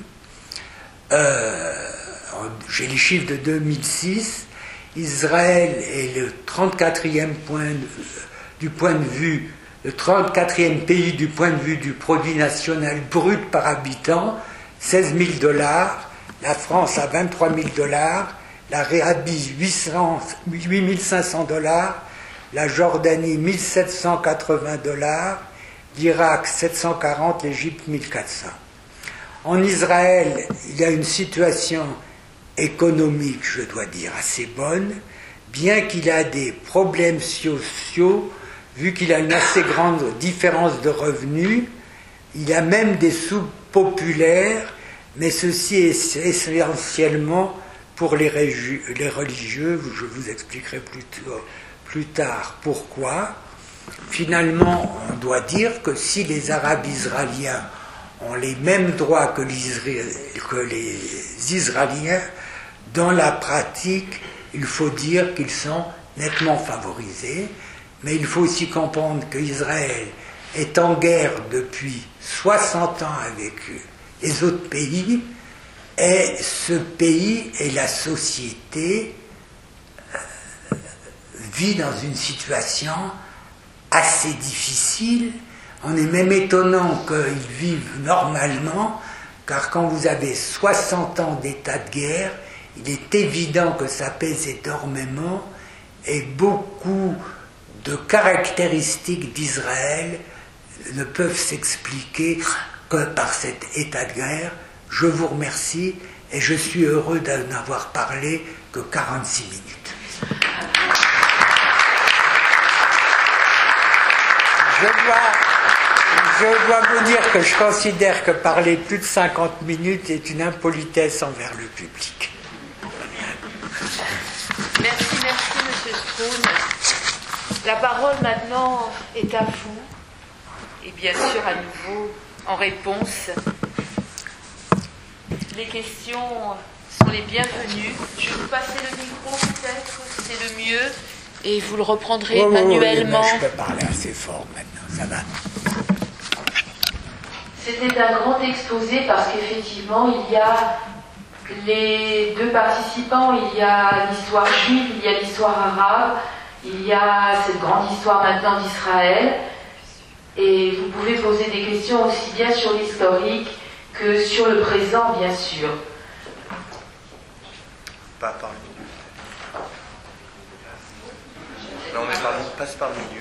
Speaker 1: Euh, j'ai les chiffres de deux mille six. Israël est le trente-quatrième point de, du point de vue, le trente-quatrième pays du point de vue du produit national brut par habitant, seize mille dollars, la France à vingt-trois mille dollars, l'Arabie huit mille cinq cents dollars, la Jordanie mille sept cent quatre-vingts dollars, l'Irak sept cent quarante, l'Égypte mille quatre cents. En Israël, il y a une situation économique, je dois dire, assez bonne, bien qu'il a des problèmes sociaux, vu qu'il a une assez grande différence de revenus. Il a même des soupes populaires, mais ceci est essentiellement pour les, les religieux. Je vous expliquerai plus, plus tard pourquoi. Finalement, on doit dire que si les Arabes israéliens ont les mêmes droits que, que les Israéliens, dans la pratique, il faut dire qu'ils sont nettement favorisés, mais il faut aussi comprendre qu'Israël est en guerre depuis soixante ans avec les autres pays, et ce pays et la société euh, vit dans une situation assez difficile. On est même étonnant qu'ils vivent normalement, car quand vous avez soixante ans d'état de guerre, il est évident que ça pèse énormément et beaucoup de caractéristiques d'Israël ne peuvent s'expliquer que par cet état de guerre. Je vous remercie et je suis heureux d'en avoir parlé que quarante-six minutes. Je dois, je dois vous dire que je considère que parler plus de cinquante minutes est une impolitesse envers le public.
Speaker 2: Merci, merci, Monsieur Stroun. La parole maintenant est à vous. Et bien sûr, à nouveau, en réponse, les questions sont les bienvenues. Je vais vous passer le micro, peut-être, c'est le mieux. Et vous le reprendrez
Speaker 1: oh,
Speaker 2: manuellement.
Speaker 1: Oui, je peux parler assez fort maintenant, ça va.
Speaker 2: C'était un grand exposé parce qu'effectivement, il y a les deux participants, il y a l'histoire juive, il y a l'histoire arabe, il y a cette grande histoire maintenant d'Israël. Et vous pouvez poser des questions aussi bien sur l'historique que sur le présent, bien sûr.
Speaker 3: Pas par le milieu. Non, mais pardon, passe par le milieu.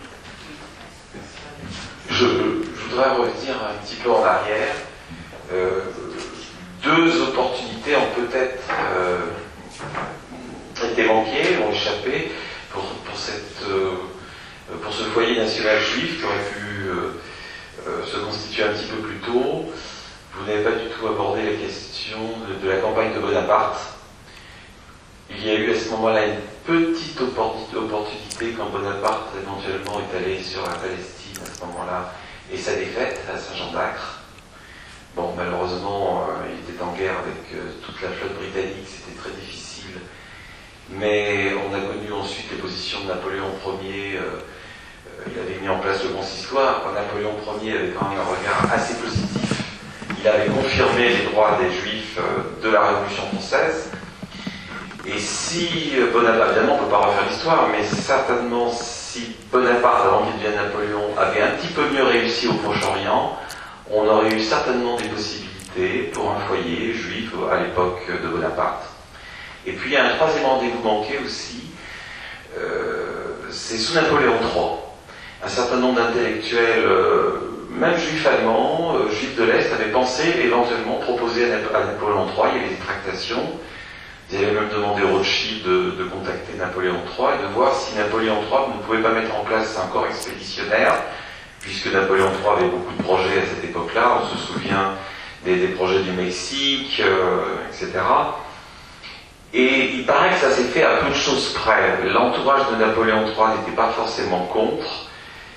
Speaker 4: Je, je voudrais revenir un petit peu en arrière. Euh, deux opportunités ont peut-être euh, été manquées, ont échappé pour, pour, cette, euh, pour ce foyer national juif qui aurait pu euh, euh, se constituer un petit peu plus tôt. Vous n'avez pas du tout abordé la question de, de la campagne de Bonaparte. Il y a eu à ce moment-là une petite opportunité quand Bonaparte éventuellement est allé sur la Palestine à ce moment-là, et sa défaite à Saint-Jean d'Acre. Bon, malheureusement, euh, il était en guerre avec euh, toute la flotte britannique, c'était très difficile. Mais on a connu ensuite les positions de Napoléon Ier. Euh, euh, il avait mis en place le consistoire. Napoléon Ier avait quand même un regard assez positif. Il avait confirmé les droits des Juifs euh, de la Révolution française. Et si Bonaparte, évidemment on ne peut pas refaire l'histoire, mais certainement si Bonaparte, avant qu'il devienne Napoléon, avait un petit peu mieux réussi au Proche-Orient, on aurait eu certainement des possibilités pour un foyer juif à l'époque de Bonaparte. Et puis il y a un troisième rendez-vous manqué aussi, euh, c'est sous Napoléon trois. Un certain nombre d'intellectuels, euh, même juifs allemands, euh, juifs de l'Est, avaient pensé éventuellement proposer à, Nap- à Napoléon trois, il y avait des tractations. Ils avaient même demandé au Rothschild de, de contacter Napoléon trois et de voir si Napoléon trois ne pouvait pas mettre en place un corps expéditionnaire, puisque Napoléon trois avait beaucoup de projets à cette époque-là. On se souvient des, des projets du Mexique, euh, et cetera. Et il paraît que ça s'est fait à peu de choses près. L'entourage de Napoléon trois n'était pas forcément contre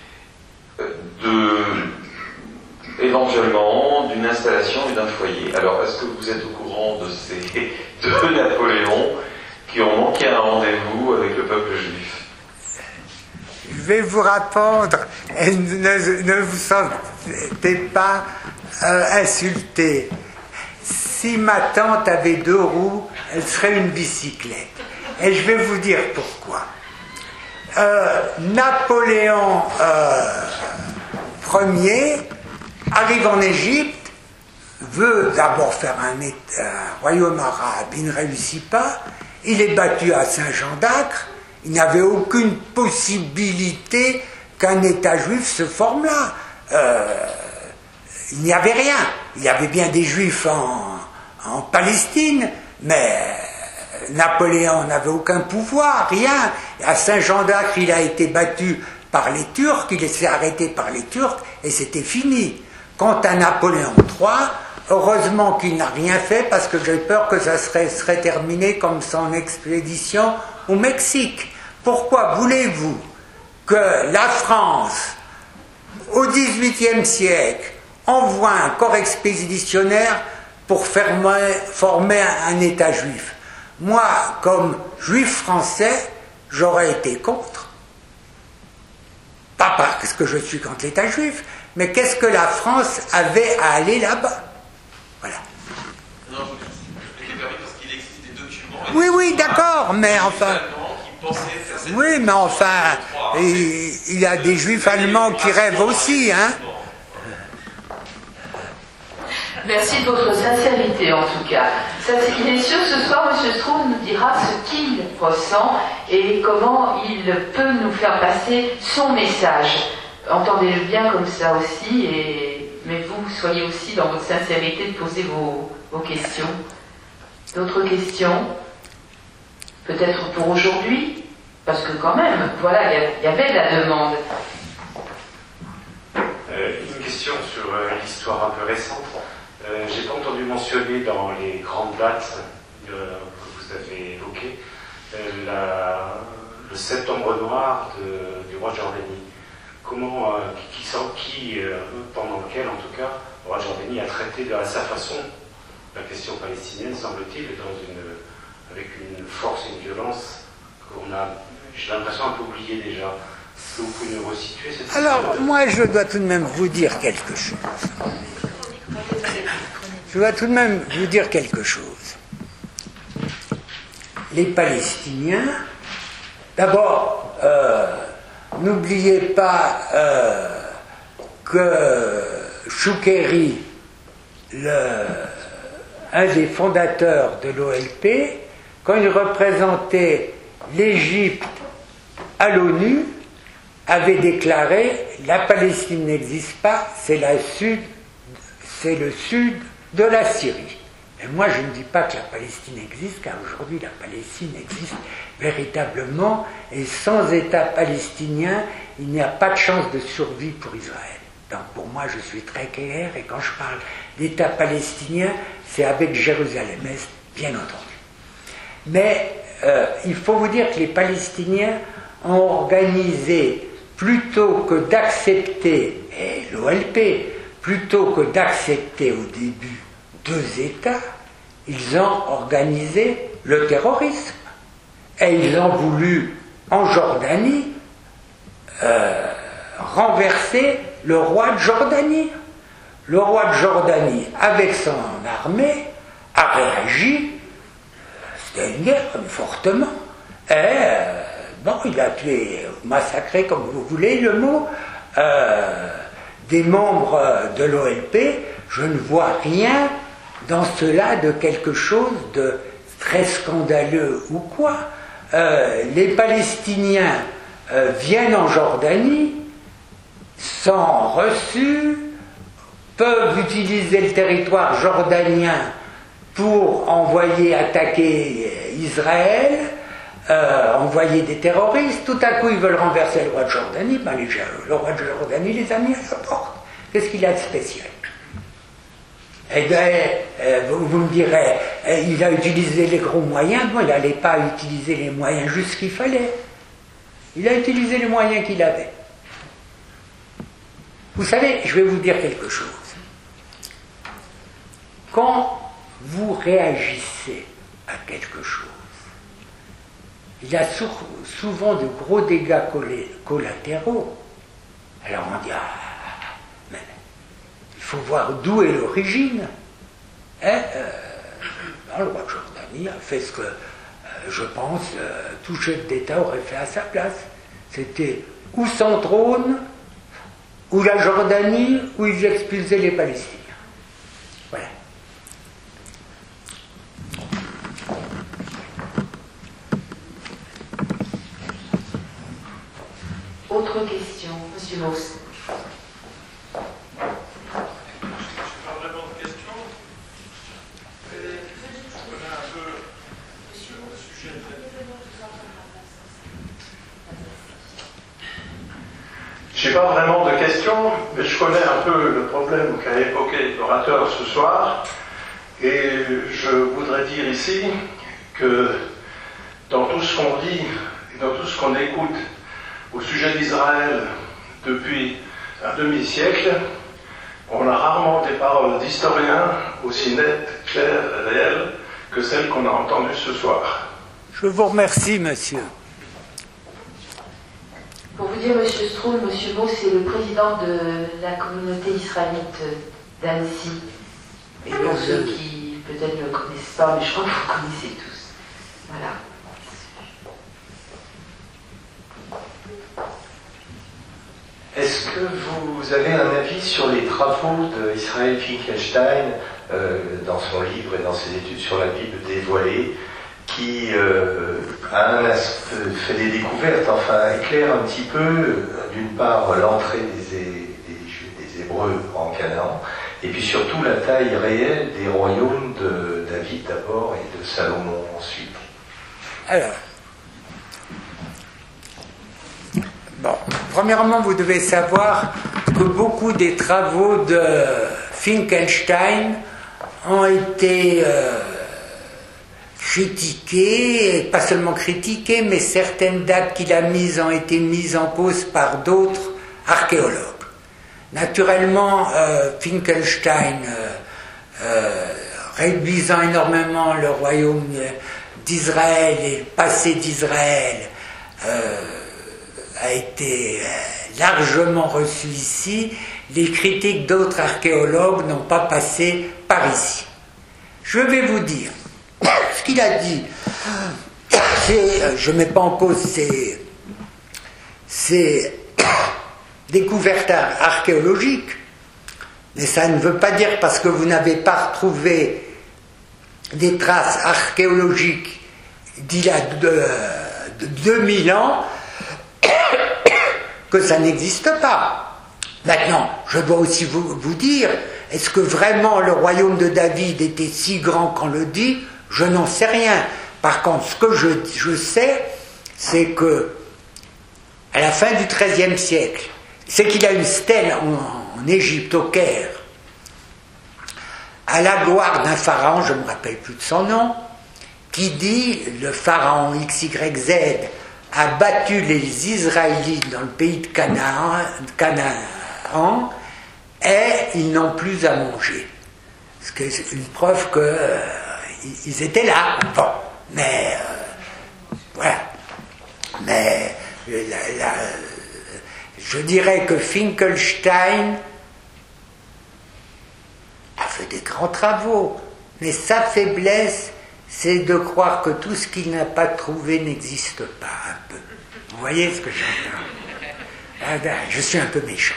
Speaker 4: de, éventuellement, d'une installation et d'un foyer. Alors, est-ce que vous êtes au courant de ces deux Napoléons qui ont manqué un rendez-vous avec le peuple juif?
Speaker 1: Je vais vous répondre et ne, ne vous sentez pas euh, insulté. Si ma tante avait deux roues, elle serait une bicyclette. Et je vais vous dire pourquoi. Euh, Napoléon euh, Ier arrive en Égypte, veut d'abord faire un, un royaume arabe, il ne réussit pas, il est battu à Saint-Jean d'Acre, il n'avait aucune possibilité qu'un État juif se forme là. Euh, il n'y avait rien. Il y avait bien des Juifs en, en Palestine, mais Napoléon n'avait aucun pouvoir, rien. À Saint-Jean d'Acre, il a été battu par les Turcs, il s'est arrêté par les Turcs, et c'était fini. Quant à Napoléon trois, heureusement qu'il n'a rien fait, parce que j'ai peur que ça serait, serait terminé comme son expédition au Mexique. Pourquoi voulez-vous que la France, au dix-huitième siècle, envoie un corps expéditionnaire pour former, former un, un État juif? Moi, comme juif français, j'aurais été contre. Pas parce que je suis contre l'État juif, mais qu'est-ce que la France avait à aller là-bas? Voilà.
Speaker 4: Non, je l'ai permis parce qu'il existe des documents.
Speaker 1: Oui, oui, d'accord, mais enfin... Oui, mais enfin, il, il y a des juifs allemands qui rêvent aussi, hein.
Speaker 2: Merci de votre sincérité en tout cas. Ça, il est sûr, ce soir, M. Strauss nous dira ce qu'il ressent et comment il peut nous faire passer son message. Entendez-le bien comme ça aussi, et... mais vous, soyez aussi dans votre sincérité de poser vos, vos questions. D'autres questions? Peut-être pour aujourd'hui? Parce que quand même, voilà, il y, y avait de la demande.
Speaker 5: Euh, une question sur euh, l'histoire un peu récente. Euh, J'ai pas entendu mentionner dans les grandes dates euh, que vous avez évoquées euh, la, le septembre noir de, du roi de Jordanie. Comment, euh, qui, qui euh, pendant lequel, en tout cas, le roi de Jordanie a traité de, à sa façon la question palestinienne, semble-t-il, dans une, avec une force et une violence qu'on a, j'ai l'impression, un peu oublié déjà. Est-ce que vous pouvez nous resituer cette
Speaker 1: Alors,
Speaker 5: histoire?
Speaker 1: moi, je dois tout de même vous dire quelque chose. Je dois tout de même vous dire quelque chose. Les Palestiniens, d'abord, euh, n'oubliez pas euh, que Choukairi, le, un des fondateurs de l'O L P, quand il représentait l'Égypte à l'ONU, avait déclaré « La Palestine n'existe pas, c'est la sud, c'est le sud de la Syrie ». Et moi, je ne dis pas que la Palestine existe, car aujourd'hui, la Palestine existe véritablement, et sans État palestinien, il n'y a pas de chance de survie pour Israël. Donc, pour moi, je suis très clair, et quand je parle d'État palestinien, c'est avec Jérusalem-Est, bien entendu. Mais euh, il faut vous dire que les Palestiniens ont organisé, plutôt que d'accepter, et l'O L P, plutôt que d'accepter au début deux États, ils ont organisé le terrorisme. Et ils ont voulu, en Jordanie, euh, renverser le roi de Jordanie. Le roi de Jordanie, avec son armée, a réagi, c'était une guerre, fortement. Et, euh, bon, il a tué, massacré, comme vous voulez le mot, euh, des membres de l'O L P. Je ne vois rien dans cela de quelque chose de très scandaleux ou quoi. Euh, les Palestiniens euh, viennent en Jordanie, sont reçus, peuvent utiliser le territoire jordanien pour envoyer attaquer Israël, euh, envoyer des terroristes. Tout à coup, ils veulent renverser le roi de Jordanie. Ben, les, le roi de Jordanie les a mis à sa porte. Qu'est-ce qu'il a de spécial? Eh bien, euh, vous, vous me direz, euh, il a utilisé les gros moyens. Non, il n'allait pas utiliser les moyens juste qu'il fallait. Il a utilisé les moyens qu'il avait. Vous savez, je vais vous dire quelque chose. Quand vous réagissez à quelque chose, il y a sou- souvent de gros dégâts collatéraux. Alors on dit, ah, mais il faut voir d'où est l'origine. Hein, euh, le roi de Jordanie a fait ce que, euh, je pense, euh, tout chef d'État aurait fait à sa place. C'était ou son trône, ou la Jordanie, où ils expulsaient les Palestiniens. Voilà.
Speaker 2: Autre question, Monsieur Moss.
Speaker 6: Je n'ai pas vraiment de questions, mais je connais un peu le problème qu'a évoqué l'orateur ce soir, et je voudrais dire ici que dans tout ce qu'on dit et dans tout ce qu'on écoute au sujet d'Israël depuis un demi-siècle, on a rarement des paroles d'historiens aussi nettes, claires et réelles que celles qu'on a entendues ce soir.
Speaker 1: Je vous remercie, monsieur.
Speaker 2: Pour vous dire, Monsieur Strauss, Monsieur Moss, c'est le président de la communauté israélite d'Annecy. Et pour ceux qui peut-être ne le connaissent pas, mais je crois que vous le connaissez tous. Voilà.
Speaker 7: Est-ce que vous avez un avis sur les travaux d'Israël Finkelstein euh, dans son livre et dans ses études sur la Bible dévoilée, qui euh, a un, fait des découvertes, enfin éclaire un petit peu, d'une part, l'entrée des, des, des Hébreux en Canaan, et puis surtout la taille réelle des royaumes de David d'abord et de Salomon ensuite.
Speaker 1: Alors, bon, premièrement, vous devez savoir que beaucoup des travaux de Finkelstein ont été euh, critiqués, et pas seulement critiqués, mais certaines dates qu'il a mises ont été mises en cause par d'autres archéologues. Naturellement, euh, Finkelstein, euh, euh, réduisant énormément le royaume d'Israël et le passé d'Israël, euh, a été largement reçu ici. Les critiques d'autres archéologues n'ont pas passé par ici. Je vais vous dire, ce qu'il a dit, c'est, je ne mets pas en cause ces, ces découvertes archéologiques, mais ça ne veut pas dire parce que vous n'avez pas retrouvé des traces archéologiques d'il y a deux mille ans que ça n'existe pas. Maintenant, je dois aussi vous, vous dire, est-ce que vraiment le royaume de David était si grand qu'on le dit? Je n'en sais rien. Par contre, ce que je, je sais, c'est que à la fin du treizième siècle, c'est qu'il y a une stèle en, en Égypte, au Caire, à la gloire d'un pharaon, je ne me rappelle plus de son nom, qui dit, le pharaon X Y Z a battu les Israélites dans le pays de Canaan, Canaan et ils n'ont plus à manger. C'est une preuve qu'ils euh, étaient là. Bon, mais euh, voilà. Mais la, la, je dirais que Finkelstein a fait des grands travaux, mais sa faiblesse, c'est de croire que tout ce qu'il n'a pas trouvé n'existe pas, un peu. Vous voyez ce que je veux dire? Je suis un peu méchant,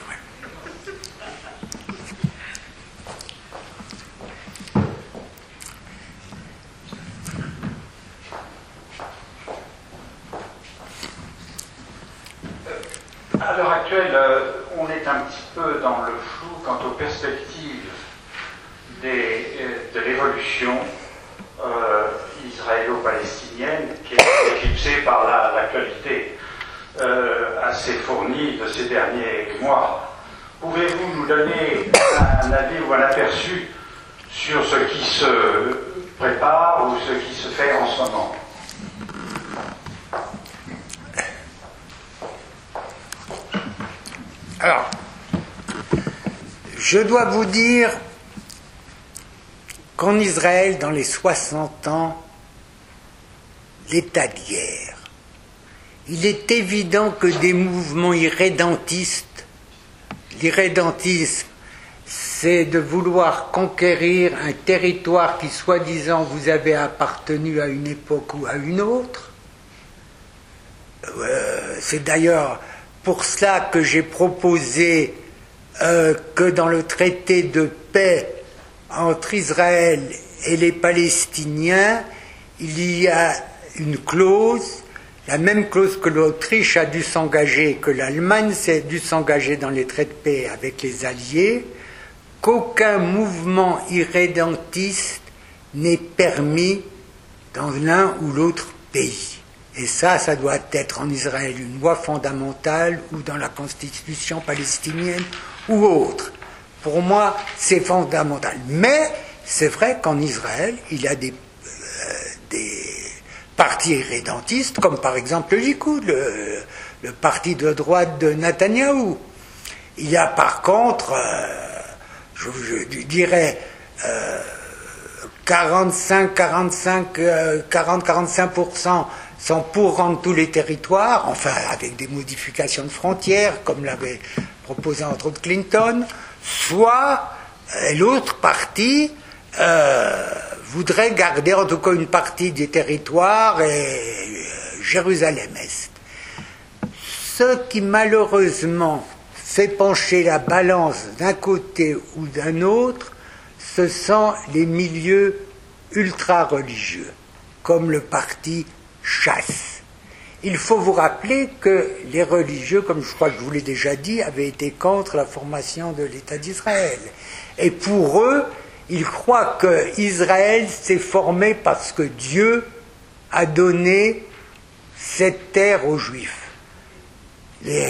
Speaker 8: naturellement. À l'heure actuelle, on est un petit peu dans le flou quant aux perspectives des, de l'évolution Euh, israélo-palestinienne qui est éclipsée par la, l'actualité euh, assez fournie de ces derniers mois. Pouvez-vous nous donner un, un avis ou un aperçu sur ce qui se prépare ou ce qui se fait en ce moment?
Speaker 1: Alors, je dois vous dire qu'en Israël, dans les soixante ans, l'état de guerre, il est évident que des mouvements irrédentistes, l'irrédentisme, c'est de vouloir conquérir un territoire qui, soi-disant, vous avait appartenu à une époque ou à une autre. Euh, c'est d'ailleurs pour cela que j'ai proposé euh, que dans le traité de paix entre Israël et les Palestiniens, il y a une clause, la même clause que l'Autriche a dû s'engager, que l'Allemagne s'est dû s'engager dans les traités de paix avec les Alliés, qu'aucun mouvement irrédentiste n'est permis dans l'un ou l'autre pays. Et ça, ça doit être en Israël une loi fondamentale ou dans la constitution palestinienne ou autre. Pour moi, c'est fondamental. Mais c'est vrai qu'en Israël, il y a des, euh, des partis irrédentistes, comme par exemple le Likoud, le, le parti de droite de Netanyahou. Il y a par contre, euh, je, je dirais, euh, quarante-cinq, quarante-cinq, quarante, quarante-cinq pour cent sont pour rendre tous les territoires, enfin avec des modifications de frontières, comme l'avait proposé entre autres Clinton, soit euh, l'autre partie euh, voudrait garder en tout cas une partie des territoires et euh, Jérusalem-Est. Ce qui malheureusement fait pencher la balance d'un côté ou d'un autre, ce sont les milieux ultra-religieux, comme le parti Chasse. Il faut vous rappeler que les religieux, comme je crois que je vous l'ai déjà dit, avaient été contre la formation de l'État d'Israël. Et pour eux, ils croient que Israël s'est formé parce que Dieu a donné cette terre aux Juifs. Les...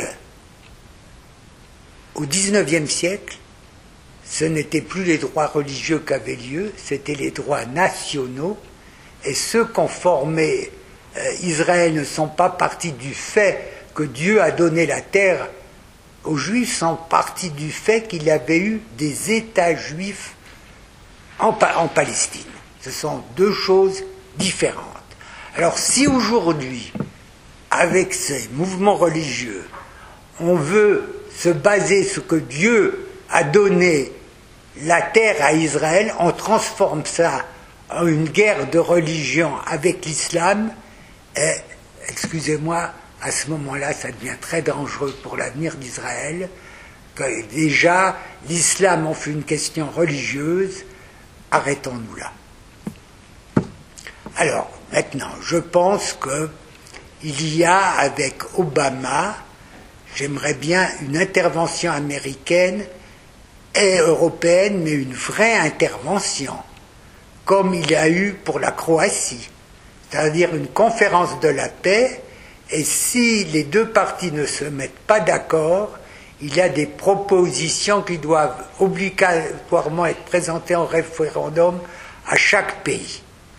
Speaker 1: Au dix-neuvième siècle, ce n'étaient plus les droits religieux qui avaient lieu, c'était les droits nationaux, et ceux qui ont formé euh, Israël ne sont pas partis du fait que Dieu a donné la terre aux Juifs, sont partis du fait qu'il y avait eu des États juifs en, en Palestine. Ce sont deux choses différentes. Alors si aujourd'hui, avec ces mouvements religieux, on veut se baser sur ce que Dieu a donné la terre à Israël, on transforme ça en une guerre de religion avec l'islam, et, excusez-moi, à ce moment-là, ça devient très dangereux pour l'avenir d'Israël, que déjà, l'islam en fait une question religieuse, arrêtons-nous là. Alors, maintenant, je pense qu'il y a avec Obama, j'aimerais bien une intervention américaine et européenne, mais une vraie intervention, comme il y a eu pour la Croatie, c'est-à-dire une conférence de la paix, et si les deux parties ne se mettent pas d'accord, il y a des propositions qui doivent obligatoirement être présentées en référendum à chaque pays.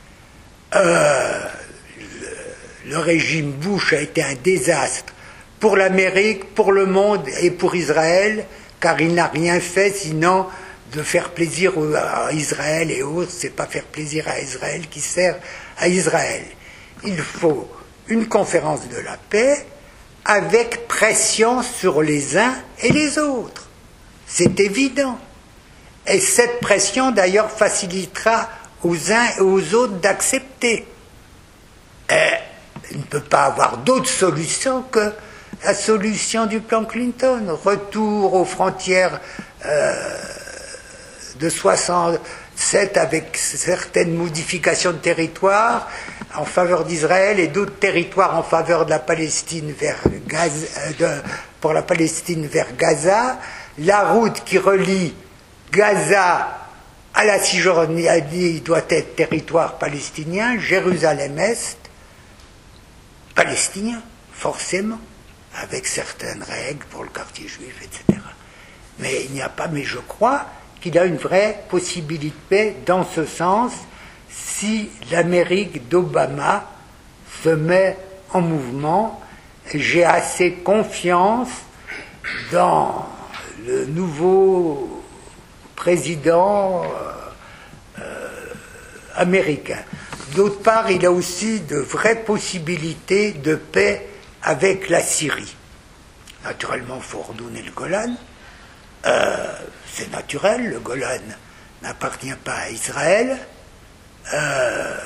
Speaker 1: Euh, le, le régime Bush a été un désastre pour l'Amérique, pour le monde et pour Israël, car il n'a rien fait sinon de faire plaisir à Israël et autres. C'est pas faire plaisir à Israël qui sert à Israël. Il faut une conférence de la paix avec pression sur les uns et les autres. C'est évident. Et cette pression, d'ailleurs, facilitera aux uns et aux autres d'accepter. Et il ne peut pas avoir d'autre solution que la solution du plan Clinton. Retour aux frontières euh, de soixante-sept avec certaines modifications de territoire en faveur d'Israël et d'autres territoires en faveur de la Palestine vers Gaza, de, pour la Palestine vers Gaza. La route qui relie Gaza à la Cisjordanie doit être territoire palestinien, Jérusalem-Est, palestinien, forcément, avec certaines règles pour le quartier juif, et cetera. Mais il n'y a pas, mais je crois qu'il y a une vraie possibilité dans ce sens si l'Amérique d'Obama se met en mouvement. J'ai assez confiance dans le nouveau président euh, euh, américain. D'autre part, il y a aussi de vraies possibilités de paix avec la Syrie. Naturellement, il faut redonner le Golan. Euh, c'est naturel, le Golan n'appartient pas à Israël. Euh,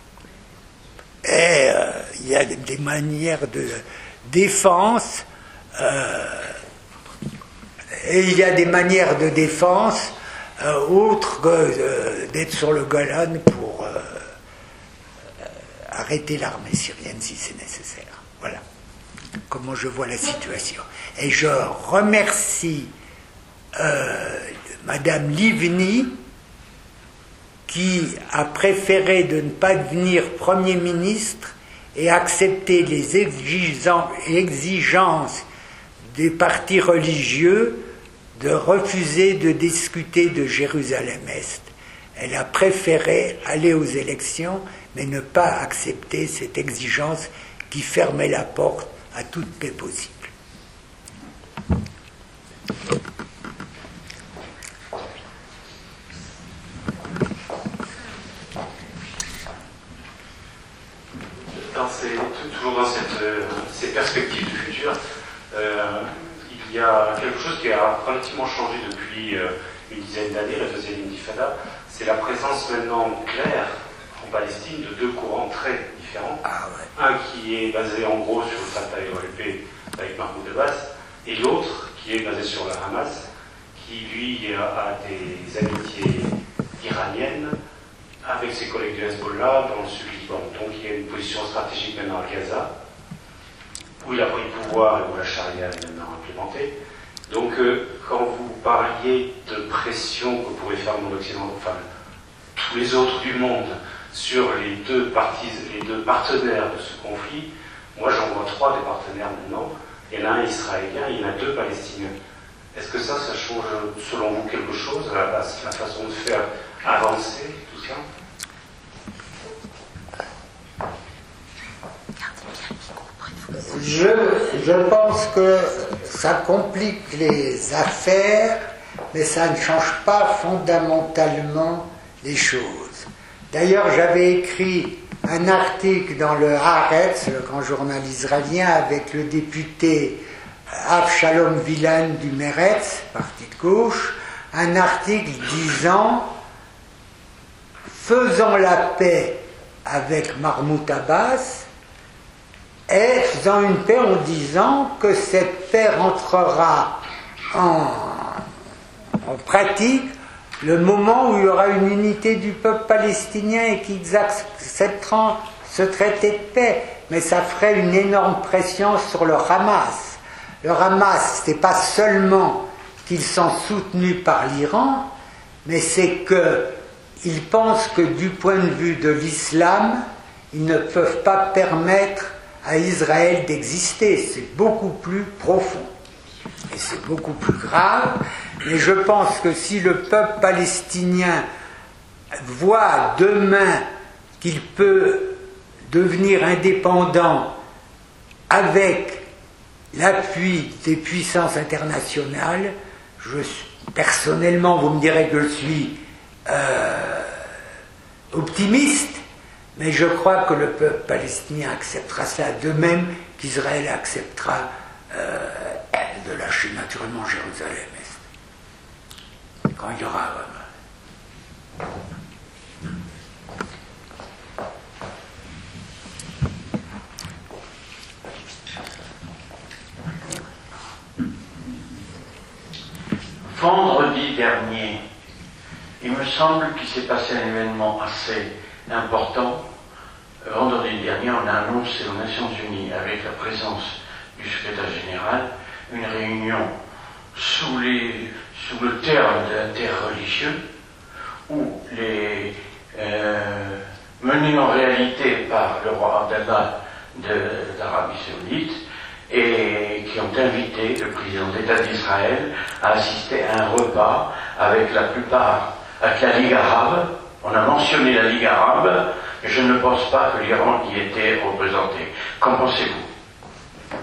Speaker 1: et euh, il y a des manières de défense, euh, et il y a des manières de défense euh, autres que euh, d'être sur le Golan pour euh, arrêter l'armée syrienne si c'est nécessaire. Voilà comment je vois la situation. Et je remercie euh, Madame Livni, qui a préféré de ne pas devenir Premier ministre et accepter les exigences des partis religieux de refuser de discuter de Jérusalem-Est. Elle a préféré aller aux élections, mais ne pas accepter cette exigence qui fermait la porte à toute paix possible.
Speaker 5: Dans ces, toujours dans cette, euh, ces perspectives du futur, euh, il y a quelque chose qui a relativement changé depuis euh, une dizaine d'années, la deuxième intifada. C'est la présence maintenant claire en Palestine de deux courants très différents.
Speaker 1: Ah ouais.
Speaker 5: Un qui est basé en gros sur le Fatah et l'O L P avec Mahmoud Abbas, et l'autre qui est basé sur le Hamas, qui lui a, a des amitiés iranienne avec ses collègues du Hezbollah dans le sud du Liban. Donc il y a une position stratégique maintenant à Gaza, où il a pris le pouvoir et où la charia est maintenant implémentée. Donc euh, quand vous parliez de pression que pourrait faire le monde occidental, enfin tous les autres du monde, sur les deux parties, les deux partenaires de ce conflit, moi j'en vois trois des partenaires maintenant. Il y en a un israélien, il y en a deux palestiniens. Est-ce que ça, ça change selon vous quelque chose, la, la, la façon de faire avancer tout ça?
Speaker 1: Je, je pense que ça complique les affaires, mais ça ne change pas fondamentalement les choses. D'ailleurs, j'avais écrit un article dans le Haaretz, le grand journal israélien, avec le député Avshalom Vilan du Meretz, parti de gauche, un article disant « Faisons la paix avec Mahmoud Abbas » et faisant une paix en disant que cette paix rentrera en, en pratique le moment où il y aura une unité du peuple palestinien et qu'ils accepteront ce traité de paix. Mais ça ferait une énorme pression sur le Hamas. Le Hamas, ce n'est pas seulement qu'ils sont soutenus par l'Iran, mais c'est qu'ils pensent que du point de vue de l'islam, ils ne peuvent pas permettre à Israël d'exister. C'est beaucoup plus profond. Et c'est beaucoup plus grave. Mais je pense que si le peuple palestinien voit demain qu'il peut devenir indépendant avec l'appui des puissances internationales, je, personnellement, vous me direz que je suis euh, optimiste, mais je crois que le peuple palestinien acceptera cela, de même qu'Israël acceptera euh, de lâcher naturellement Jérusalem. Quand il y aura...
Speaker 9: Vendredi dernier, il me semble qu'il s'est passé un événement assez important. Vendredi dernier, on a annoncé aux Nations Unies, avec la présence du secrétaire général, une réunion sous, les, sous le terme d'interreligieux, où les euh, menés en réalité par le roi Abdallah d'Arabie Saoudite, et qui ont invité le président d'État d'Israël à assister à un repas avec la plupart, avec la Ligue arabe. On a mentionné la Ligue arabe, mais je ne pense pas que l'Iran y était représenté. Qu'en pensez-vous?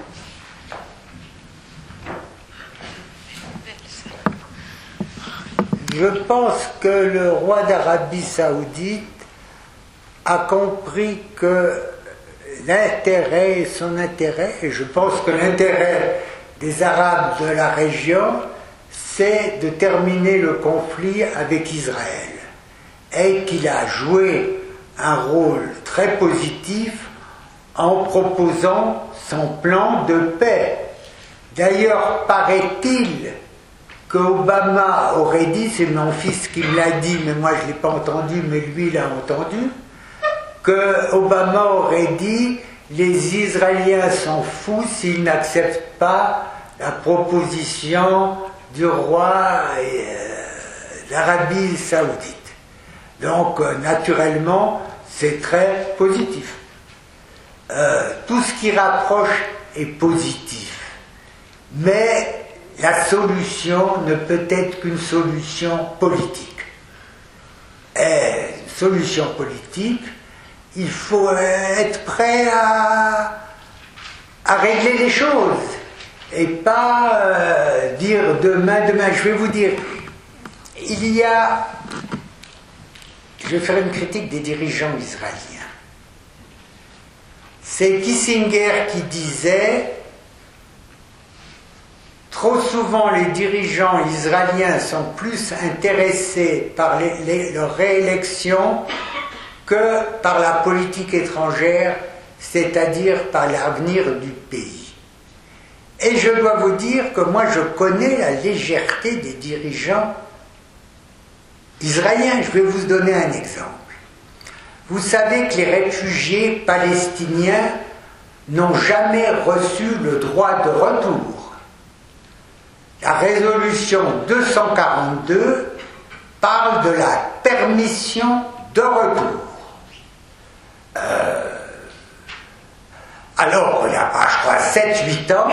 Speaker 1: Je pense que le roi d'Arabie Saoudite a compris que l'intérêt, son intérêt, et je pense que l'intérêt des Arabes de la région, c'est de terminer le conflit avec Israël. Et qu'il a joué un rôle très positif en proposant son plan de paix. D'ailleurs, paraît-il qu'Obama aurait dit, c'est mon fils qui me l'a dit, mais moi je ne l'ai pas entendu, mais lui l'a entendu, que Obama aurait dit les Israéliens sont fous s'ils n'acceptent pas la proposition du roi euh, d'Arabie Saoudite. Donc euh, naturellement c'est très positif. Euh, tout ce qui rapproche est positif, mais la solution ne peut être qu'une solution politique. Et une solution politique, il faut être prêt à, à régler les choses et pas euh, dire demain, demain. Je vais vous dire, il y a, je vais faire une critique des dirigeants israéliens. C'est Kissinger qui disait, trop souvent les dirigeants israéliens sont plus intéressés par les, les, leur réélection que par la politique étrangère, c'est-à-dire par l'avenir du pays. Et je dois vous dire que moi je connais la légèreté des dirigeants israéliens. Je vais vous donner un exemple. Vous savez que les réfugiés palestiniens n'ont jamais reçu le droit de retour. La résolution deux cent quarante-deux parle de la permission de retour. Euh, alors, il y a, je crois, sept huit ans,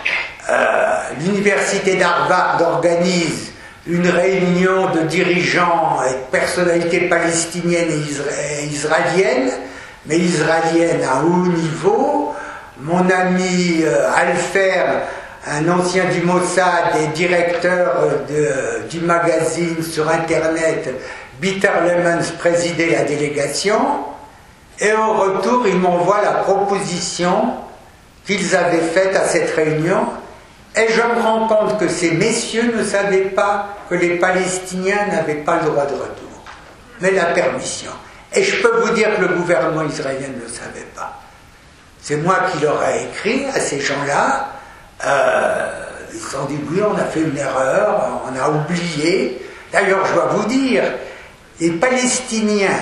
Speaker 1: euh, l'université d'Harvard organise une réunion de dirigeants et de personnalités palestiniennes et isra- israéliennes, mais israéliennes à haut niveau. Mon ami euh, Alfer, un ancien du Mossad et directeur de, du magazine sur Internet, Bitter Lemons, présidait la délégation, et au retour, il m'envoie la proposition qu'ils avaient faite à cette réunion, et je me rends compte que ces messieurs ne savaient pas que les Palestiniens n'avaient pas le droit de retour, mais la permission. Et je peux vous dire que le gouvernement israélien ne le savait pas. C'est moi qui leur ai écrit à ces gens-là. Euh, ils se sont dit, oui, on a fait une erreur, on a oublié. D'ailleurs, je dois vous dire, les Palestiniens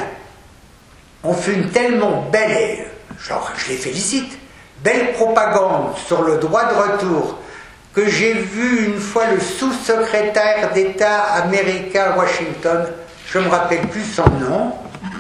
Speaker 1: ont fait une tellement belle, genre, je les félicite, belle propagande sur le droit de retour, que j'ai vu une fois le sous-secrétaire d'État américain à Washington, je ne me rappelle plus son nom,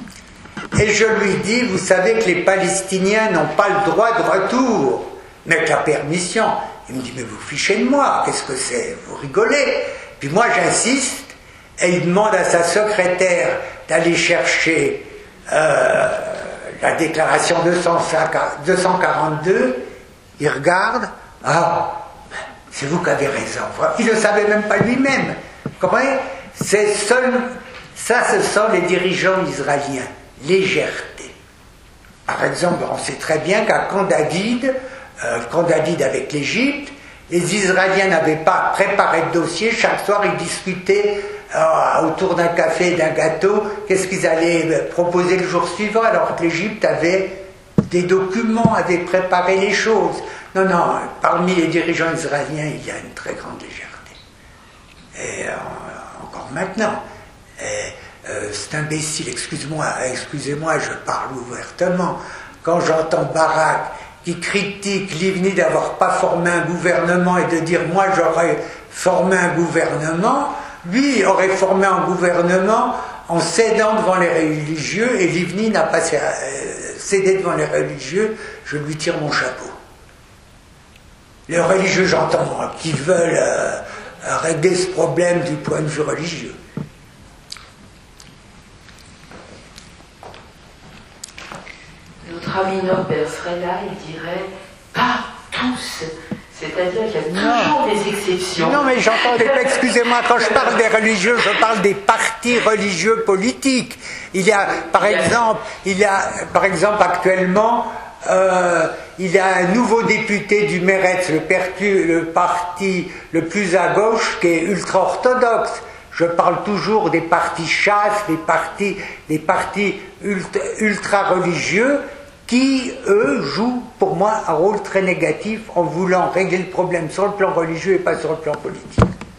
Speaker 1: et je lui dis, vous savez que les Palestiniens n'ont pas le droit de retour, mais avec la permission. Il me dit, mais vous fichez de moi, qu'est-ce que c'est? Vous rigolez. Puis moi j'insiste, et il demande à sa secrétaire d'aller chercher euh, la déclaration deux cent quarante-deux, il regarde, ah, c'est vous qui avez raison. Il ne le savait même pas lui-même. Vous comprenez? C'est seul, ça, ce sont les dirigeants israéliens. Légèreté. Par exemple, on sait très bien qu'à Camp David, euh, Camp David avec l'Égypte, les Israéliens n'avaient pas préparé de dossier. Chaque soir, ils discutaient euh, autour d'un café et d'un gâteau qu'est-ce qu'ils allaient proposer le jour suivant, alors que l'Égypte avait des documents, avait préparé les choses. Non, non, parmi les dirigeants israéliens, il y a une très grande légèreté. Et euh, encore maintenant. Et, euh, c'est imbécile, excuse-moi, excusez-moi, je parle ouvertement. Quand j'entends Barak qui critique Livni d'avoir pas formé un gouvernement et de dire moi j'aurais formé un gouvernement, lui aurait formé un gouvernement en cédant devant les religieux, et Livni n'a pas cédé devant les religieux, je lui tire mon chapeau. Les religieux, j'entends, qui veulent euh, régler ce problème du point de vue religieux.
Speaker 2: Notre ami Norbert Frella, il dirait pas tous. C'est-à-dire qu'il y a toujours non. des exceptions.
Speaker 1: Non, mais j'entends des... Excusez-moi, quand je parle des religieux, je parle des partis religieux politiques. Il y a, par exemple, il y a, par exemple, actuellement, euh, il y a un nouveau député du Meretz, le, pertu, le parti le plus à gauche, qui est ultra-orthodoxe. Je parle toujours des partis chasse, des partis, des partis ultra-religieux, qui, eux, jouent, pour moi, un rôle très négatif en voulant régler le problème sur le plan religieux et pas sur le plan politique.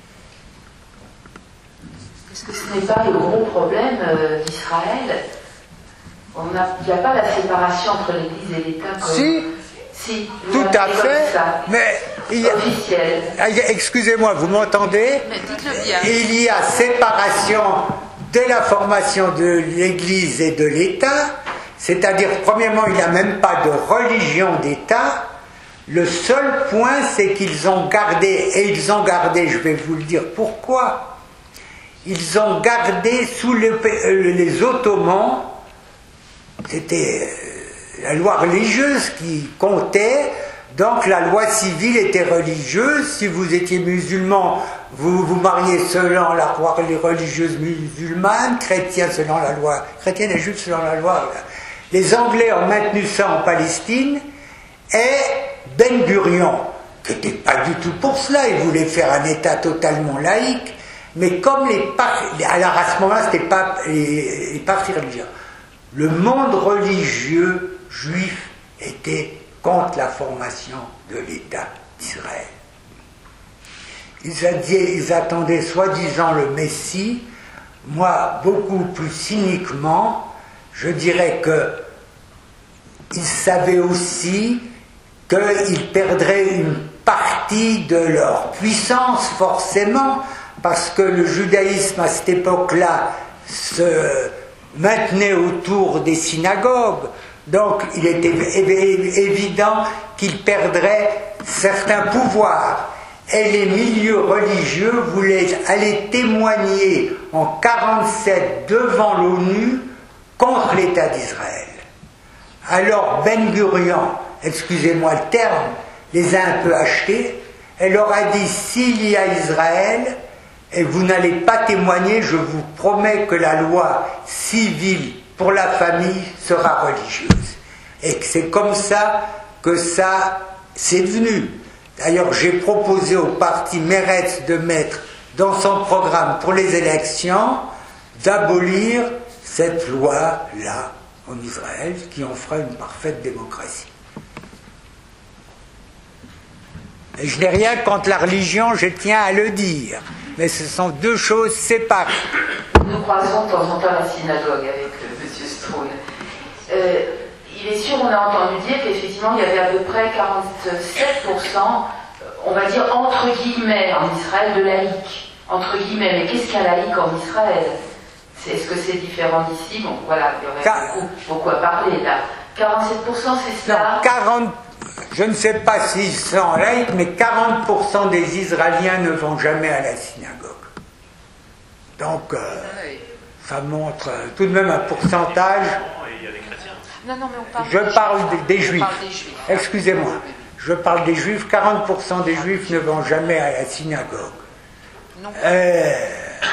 Speaker 2: Est-ce que ce n'est pas le gros problème euh, d'Israël? Il n'y a pas la séparation entre l'Église et l'État comme...
Speaker 1: Si,
Speaker 2: si
Speaker 1: tout à fait,
Speaker 2: ça,
Speaker 1: mais... Il y a,
Speaker 2: officiel.
Speaker 1: Excusez-moi, vous m'entendez?
Speaker 10: Mais dites-le bien.
Speaker 1: Il y a séparation de la formation de l'Église et de l'État. C'est-à-dire, premièrement, il n'y a même pas de religion d'État. Le seul point, c'est qu'ils ont gardé, et ils ont gardé, je vais vous le dire pourquoi, ils ont gardé sous le, les Ottomans, c'était la loi religieuse qui comptait, donc la loi civile était religieuse. Si vous étiez musulman, vous vous mariez selon la loi religieuse musulmane, chrétien selon la loi chrétienne et juif selon la loi... Les Anglais ont maintenu ça en Palestine, et Ben Gurion, qui n'était pas du tout pour cela, il voulait faire un État totalement laïque, mais comme les partis, alors à ce moment-là, c'était pas les, les partis religieux, le monde religieux juif était contre la formation de l'État d'Israël. Ils, ils attendaient soi-disant le Messie moi, beaucoup plus cyniquement, je dirais qu'ils savaient aussi qu'ils perdraient une partie de leur puissance, forcément, parce que le judaïsme, à cette époque-là, se maintenait autour des synagogues. Donc, il était évident qu'ils perdraient certains pouvoirs. Et les milieux religieux voulaient aller témoigner en mille neuf cent quarante-sept devant l'ONU contre l'État d'Israël. Alors Ben Gurion, excusez-moi le terme, les a un peu achetés, et leur a dit, s'il y a Israël, et vous n'allez pas témoigner, je vous promets que la loi civile pour la famille sera religieuse. Et que c'est comme ça que ça s'est devenu. D'ailleurs, j'ai proposé au parti Meretz de mettre dans son programme pour les élections d'abolir cette loi-là en Israël, qui en fera une parfaite démocratie. Et je n'ai rien contre la religion, je tiens à le dire, mais ce sont deux choses séparées.
Speaker 2: Nous croisons de temps en temps à la synagogue avec euh, M. Stroul. Euh, il est sûr, on a entendu dire qu'effectivement, il y avait à peu près quarante-sept pour cent, on va dire entre guillemets, en Israël, de laïcs. Entre guillemets, mais qu'est-ce qu'un laïc en Israël? Est-ce que c'est différent d'ici? Bon, voilà, il y aurait Car... beaucoup, beaucoup à parler là. quarante-sept pour cent, c'est ça?
Speaker 1: Non, quarante, je ne sais pas s'ils sont laïcs, mais quarante pour cent des Israéliens ne vont jamais à la synagogue. Donc, euh, ça montre euh, tout de même un pourcentage.
Speaker 2: Non, non, mais on parle
Speaker 1: je
Speaker 2: des
Speaker 1: parle
Speaker 2: juifs.
Speaker 1: des, des
Speaker 2: on
Speaker 1: juifs.
Speaker 2: parle des juifs.
Speaker 1: Excusez-moi. Je parle des juifs. quarante pour cent des juifs ne vont jamais à la synagogue.
Speaker 2: Non.
Speaker 1: Euh, euh,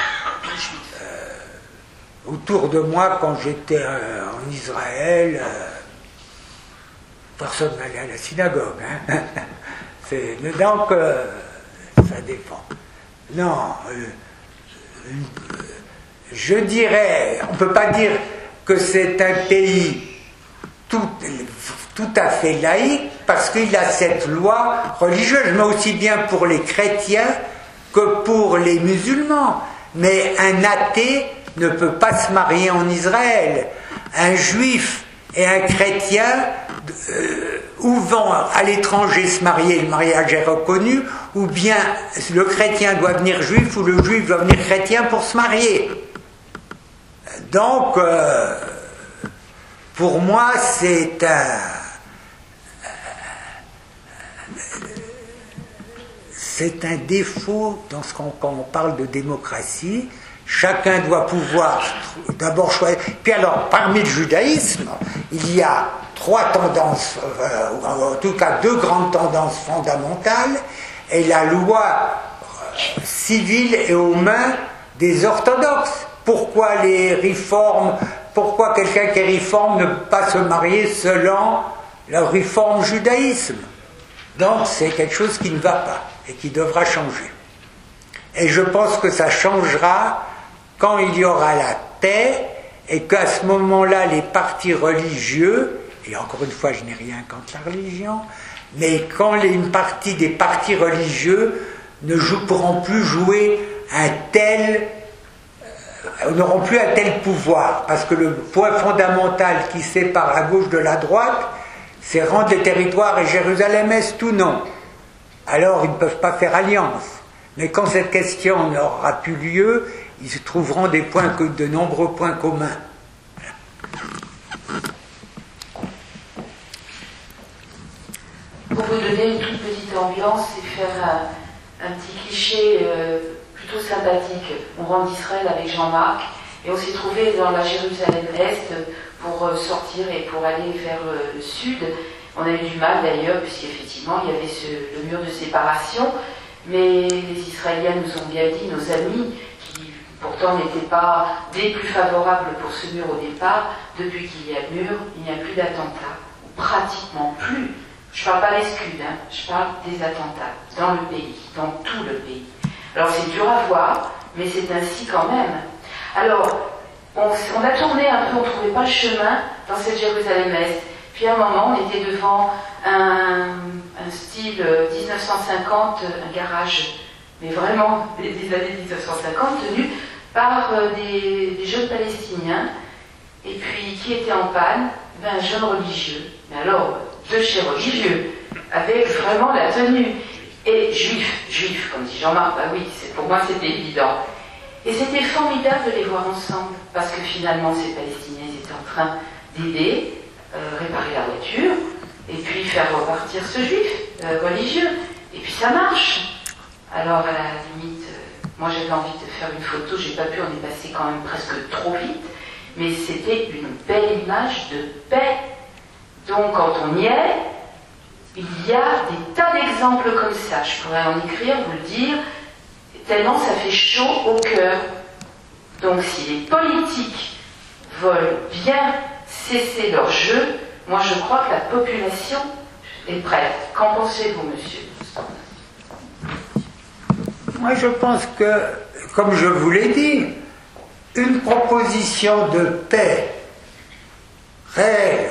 Speaker 1: autour de moi, quand j'étais euh, en Israël, euh, personne n'allait à la synagogue. Hein. C'est, donc, euh, ça dépend. Non. Euh, je dirais, on ne peut pas dire que c'est un pays tout, tout à fait laïque, parce qu'il a cette loi religieuse, mais aussi bien pour les chrétiens que pour les musulmans. Mais un athée ne peut pas se marier en Israël. Un juif et un chrétien, euh, ou vont à l'étranger se marier, le mariage est reconnu, ou bien le chrétien doit venir juif, ou le juif doit venir chrétien pour se marier. Donc, euh, pour moi, c'est un... C'est un défaut dans ce qu'on, quand on parle de démocratie. Chacun doit pouvoir d'abord choisir. Puis alors, parmi le judaïsme, il y a trois tendances, euh, en tout cas deux grandes tendances fondamentales, et la loi euh, civile est aux mains des orthodoxes. Pourquoi les réformes, pourquoi quelqu'un qui est réforme ne peut pas se marier selon le réforme judaïsme? Donc c'est quelque chose qui ne va pas et qui devra changer. Et je pense que ça changera quand il y aura la paix et qu'à ce moment-là, les partis religieux, et encore une fois, je n'ai rien contre la religion, mais quand les, une partie des partis religieux ne jouent, pourront plus jouer un tel, euh, n'auront plus un tel pouvoir, parce que le point fondamental qui sépare la gauche de la droite, c'est rendre les territoires et Jérusalem-Est ou non. Alors ils ne peuvent pas faire alliance. Mais quand cette question n'aura plus lieu, ils se trouveront des points, de nombreux points communs.
Speaker 2: Pour vous donner une toute petite ambiance et faire un, un petit cliché euh, plutôt sympathique, on rentre d'Israël avec Jean-Marc et on s'est trouvé dans la Jérusalem-Est pour euh, sortir et pour aller vers euh, le sud. On a eu du mal d'ailleurs, puisqu'effectivement il y avait ce, le mur de séparation, mais les Israéliens nous ont bien dit, nos amis, qui pourtant n'étaient pas des plus favorables pour ce mur au départ, depuis qu'il y a le mur, il n'y a plus d'attentats, pratiquement plus. Je ne parle pas des Scuds, hein, je parle des attentats, dans le pays, dans tout le pays. Alors c'est dur à voir, mais c'est ainsi quand même. Alors, on, on a tourné un peu, on ne trouvait pas le chemin dans cette Jérusalem-Est. Puis à un moment, on était devant un, un style dix-neuf cent cinquante, un garage, mais vraiment des, des années dix-neuf cent cinquante, tenu par euh, des, des jeunes palestiniens, et puis qui étaient en panne, ben, un jeune religieux, mais alors de chez religieux, avec vraiment la tenue, et juif, juif, comme dit Jean-Marc, bah oui, c'est, pour moi c'était évident. Et c'était formidable de les voir ensemble, parce que finalement ces Palestiniens étaient en train d'aider, euh, réparer la voiture, et puis faire repartir ce juif euh, religieux. Et puis ça marche. Alors à la limite, euh, moi j'avais envie de faire une photo, j'ai pas pu, on est passé quand même presque trop vite, mais c'était une belle image de paix. Donc quand on y est, il y a des tas d'exemples comme ça. Je pourrais en écrire, vous le dire, tellement ça fait chaud au cœur. Donc si les politiques veulent bien cesser leur jeu, moi je crois que la population est prête. Qu'en pensez-vous, monsieur?
Speaker 1: Moi je pense que, comme je vous l'ai dit, une proposition de paix réelle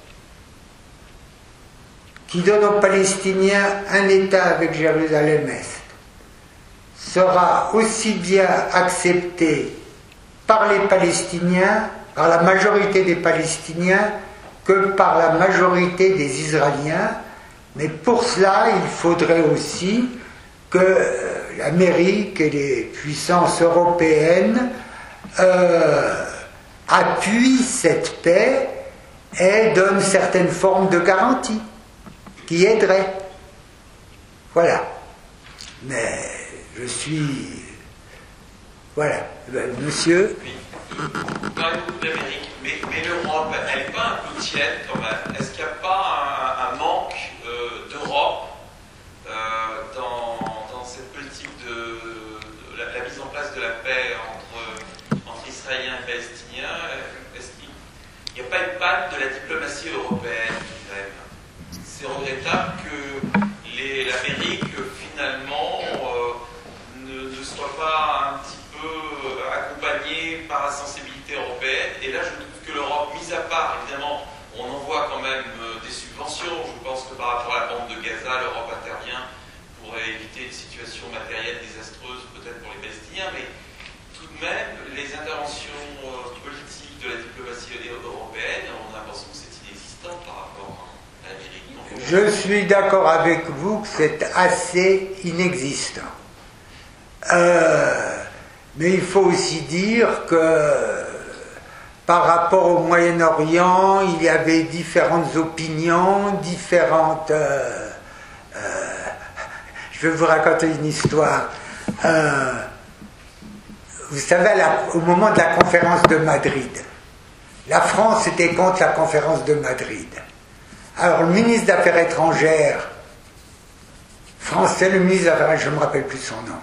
Speaker 1: qui donne aux Palestiniens un État avec Jérusalem-Est sera aussi bien acceptée par les Palestiniens, par la majorité des Palestiniens, que par la majorité des Israéliens. Mais pour cela, il faudrait aussi que l'Amérique et les puissances européennes euh, appuient cette paix et donnent certaines formes de garantie qui aideraient. Voilà. Mais je suis... Voilà. Monsieur?
Speaker 4: Oui. Dans les groupes d'Amérique, mais, mais l'Europe, elle n'est pas un peu tiède quand même. Est-ce qu'il n'y a pas un, un manque euh, d'Europe euh, dans, dans cette politique de, de la, la mise en place de la paix entre, entre Israéliens et Palestiniens? Est-ce qu'il n'y a pas une panne de la diplomatie européenne même? C'est regrettable que l'Amérique, finalement, euh, ne, ne soit pas un petit peu accompagnée par la sensibilité européenne. Et là, je doute que l'Europe, mis à part, évidemment, on envoie quand même des subventions. Je pense que par rapport à la bande de Gaza, l'Europe intervient pour éviter une situation matérielle désastreuse, peut-être pour les Palestiniens, mais tout de même, les interventions politiques de la diplomatie européenne, on a l'impression que c'est inexistant par rapport à l'Amérique.
Speaker 1: Je suis d'accord avec vous que c'est assez inexistant. Euh, mais il faut aussi dire que par rapport au Moyen-Orient, il y avait différentes opinions, différentes... Euh, euh, je vais vous raconter une histoire. Euh, vous savez, la, au moment de la conférence de Madrid, la France était contre la conférence de Madrid. Alors le ministre des Affaires étrangères français, le ministre des Affaires étrangères, je ne me rappelle plus son nom.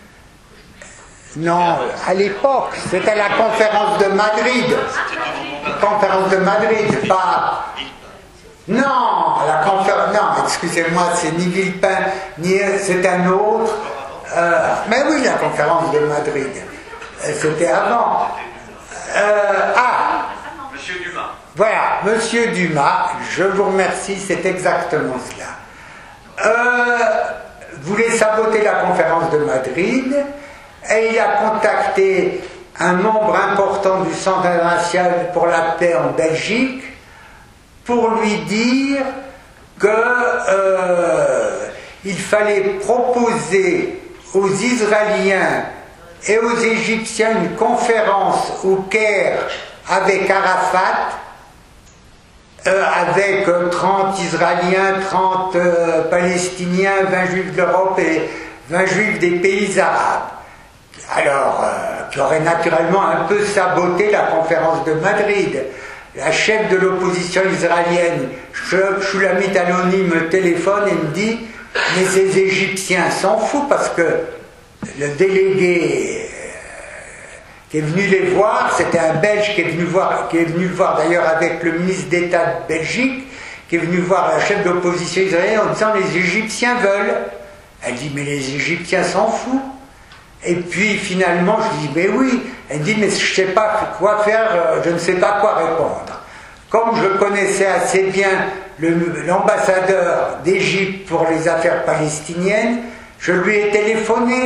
Speaker 1: Non, à l'époque, c'était la conférence de Madrid. Conférence de Madrid, pas... Non, la conférence... Non, excusez-moi, c'est ni Villepin, ni... c'est un autre. Euh, mais oui, la conférence de Madrid. C'était avant. Euh, ah
Speaker 4: Monsieur Dumas.
Speaker 1: Voilà, Monsieur Dumas, je vous remercie, c'est exactement cela. Euh, voulait saboter la conférence de Madrid et il a contacté un membre important du Centre international pour la paix en Belgique pour lui dire que euh, il fallait proposer aux Israéliens et aux Égyptiens une conférence au Caire avec Arafat, euh, avec euh, trente Israéliens, trente euh, Palestiniens, vingt Juifs de l'Europe et vingt Juifs des pays arabes. Alors, euh, qui aurait naturellement un peu saboté la conférence de Madrid. La chef de l'opposition israélienne, Shulamit Aloni, me téléphone et me dit « Mais ces Égyptiens s'en foutent parce que le délégué qui est venu les voir, c'était un Belge qui est venu voir, qui est venu voir d'ailleurs avec le ministre d'État de Belgique, qui est venu voir la chef d'opposition israélienne en disant les Égyptiens veulent. Elle dit mais les Égyptiens s'en foutent. Et puis finalement je dis mais oui. Elle dit mais je ne sais pas quoi faire, je ne sais pas quoi répondre. Comme je connaissais assez bien le, l'ambassadeur d'Égypte pour les affaires palestiniennes, je lui ai téléphoné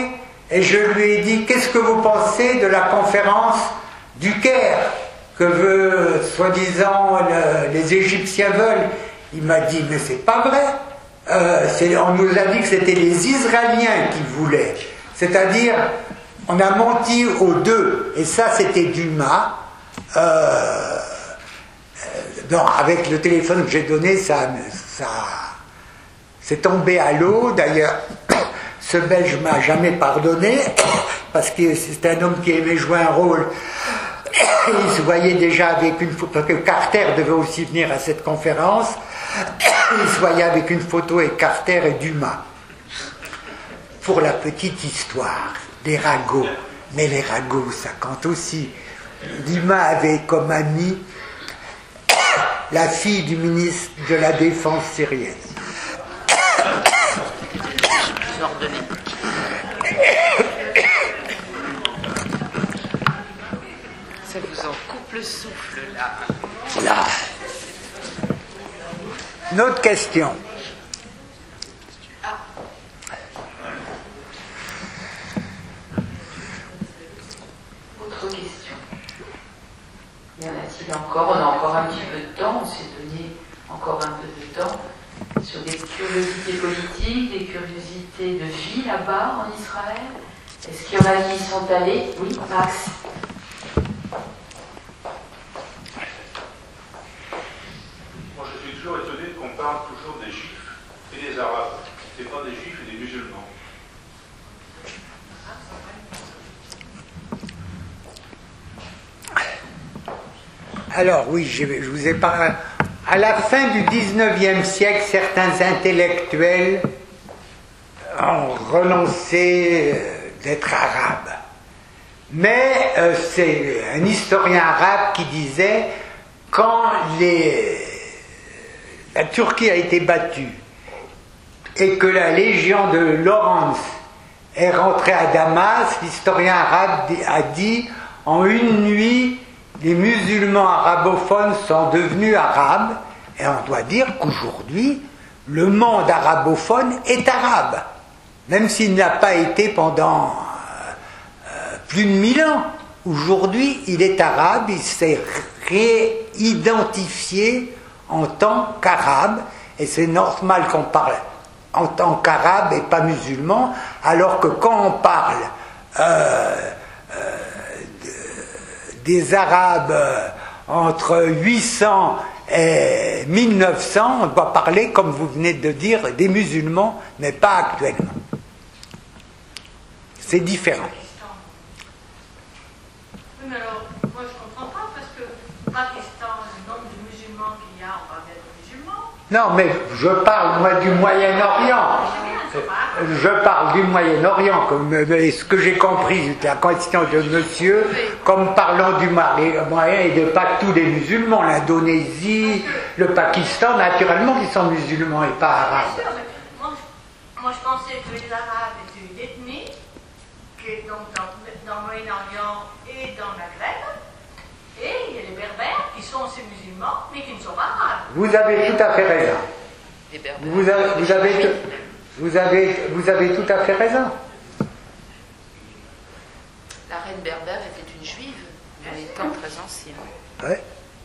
Speaker 1: Et je lui ai dit, qu'est-ce que vous pensez de la conférence du Caire que veut, soi-disant, le, les Égyptiens veulent? Il m'a dit, mais c'est pas vrai. Euh, c'est, on nous a dit que c'était les Israéliens qui voulaient. C'est-à-dire, on a menti aux deux. Et ça, c'était Dumas. Euh, non, avec le téléphone que j'ai donné, ça, ça c'est tombé à l'eau. D'ailleurs, ce Belge m'a jamais pardonné, parce que c'est un homme qui aimait jouer un rôle. Il se voyait déjà avec une photo, parce que Carter devait aussi venir à cette conférence. Il se voyait avec une photo avec Carter et Dumas. Pour la petite histoire des ragots, mais les ragots, ça compte aussi. Dumas avait comme amie la fille du ministre de la Défense syrienne.
Speaker 10: Ça vous en coupe le souffle, là.
Speaker 1: Là. Une autre question.
Speaker 2: Autre question. Y en a-t-il encore? On a encore un petit peu de temps, on s'est donné encore un peu de temps sur des curiosités politiques, des curiosités de vie là-bas en Israël. Est-ce qu'il y en a qui y sont allés? Oui, Max.
Speaker 11: Moi, je suis toujours étonné qu'on parle toujours des Juifs et des Arabes. C'est pas des Juifs et des musulmans.
Speaker 1: Alors oui, je, je vous ai parlé. À la fin du dix-neuvième siècle, certains intellectuels ont renoncé d'être arabes. Mais euh, c'est un historien arabe qui disait, quand les, la Turquie a été battue et que la légion de Lawrence est rentrée à Damas, l'historien arabe a dit, en une nuit, les musulmans arabophones sont devenus arabes, et on doit dire qu'aujourd'hui, le monde arabophone est arabe, même s'il n'a pas été pendant euh, plus de mille ans. Aujourd'hui, il est arabe, il s'est réidentifié en tant qu'arabe, et c'est normal qu'on parle en tant qu'arabe et pas musulman, alors que quand on parle euh, euh, des Arabes euh, entre huit cents et mille neuf cents, on doit parler, comme vous venez de dire, des musulmans, mais pas actuellement. C'est différent.
Speaker 12: Oui, mais alors, moi je ne comprends pas, parce que Pakistan, le nombre de musulmans qu'il y a, on va être musulmans.
Speaker 1: Non, mais je parle, moi, du Moyen-Orient. Je parle du Moyen-Orient, comme ce que j'ai compris, la question de monsieur, comme parlant du Moyen et de pas tous les musulmans, l'Indonésie, le Pakistan, naturellement, qui sont musulmans et pas arabes.
Speaker 12: Bien sûr, mais moi, moi je pensais que les Arabes étaient une ethnie, qui est donc dans, dans le Moyen-Orient et dans la Grèce, et il y a les Berbères qui sont aussi musulmans, mais qui ne sont pas arabes.
Speaker 1: Vous avez tout à fait raison. Vous avez, vous avez, vous avez, vous avez tout à fait raison.
Speaker 10: La reine berbère était une juive, dans les temps très anciens.
Speaker 1: Ouais.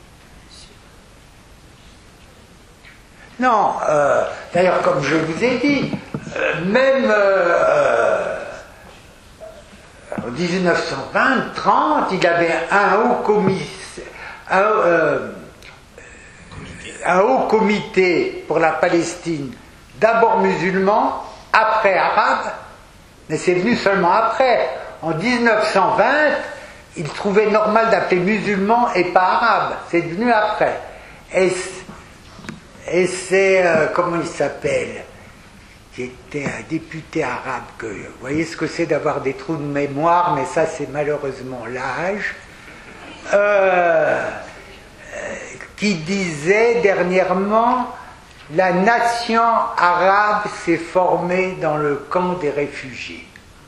Speaker 1: Non, euh, d'ailleurs, comme je vous ai dit, euh, même euh, euh, en dix-neuf cent vingt trente, il y avait un haut commissaire, un, euh, un haut comité pour la Palestine, d'abord musulman, après arabe, mais c'est venu seulement après. En dix-neuf cent vingt, il trouvait normal d'appeler musulman et pas arabe. C'est venu après. Et, et c'est, euh, comment il s'appelle, qui était un député arabe, que, vous voyez ce que c'est d'avoir des trous de mémoire, mais ça c'est malheureusement l'âge, euh, qui disait dernièrement, la nation arabe s'est formée dans le camp des réfugiés.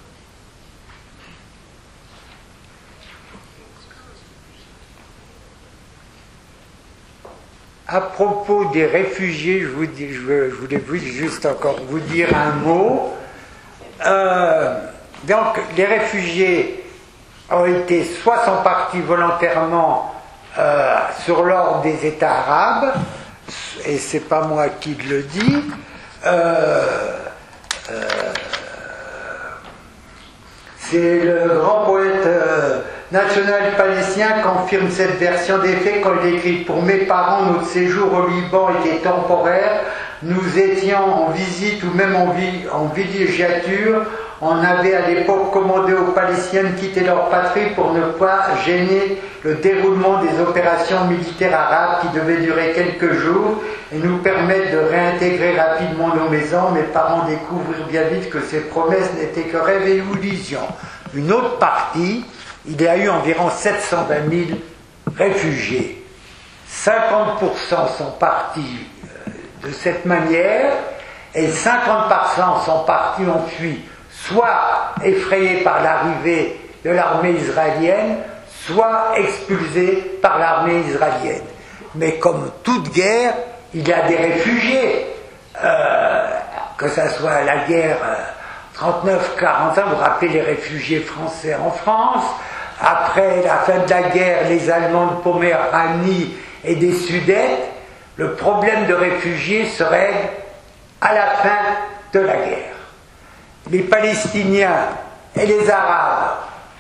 Speaker 1: À propos des réfugiés, je, vous dis, je, veux, je voulais juste encore vous dire un mot. Euh, donc les réfugiés ont été, soit sont partis volontairement euh, sur l'ordre des États arabes, et c'est pas moi qui le dis, euh, euh, c'est le grand poète euh, national palestinien qui confirme cette version des faits quand il écrit: pour mes parents, notre séjour au Liban était temporaire. Nous étions en visite ou même en, vi en villégiature. On avait à l'époque commandé aux Palestiniens de quitter leur patrie pour ne pas gêner le déroulement des opérations militaires arabes qui devaient durer quelques jours et nous permettre de réintégrer rapidement nos maisons. Mes parents découvrirent bien vite que ces promesses n'étaient que rêves et illusions. Une autre partie, il y a eu environ sept cent vingt mille réfugiés. cinquante pour cent sont partis de cette manière et cinquante pour cent sont partis, ont fui, soit effrayés par l'arrivée de l'armée israélienne, soit expulsés par l'armée israélienne. Mais comme toute guerre, il y a des réfugiés, euh, que ce soit la guerre trente-neuf quarante-cinq, vous vous rappelez les réfugiés français en France, après la fin de la guerre, les Allemands de Poméranie et des Sudètes. Le problème de réfugiés se règle à la fin de la guerre. Les Palestiniens et les Arabes,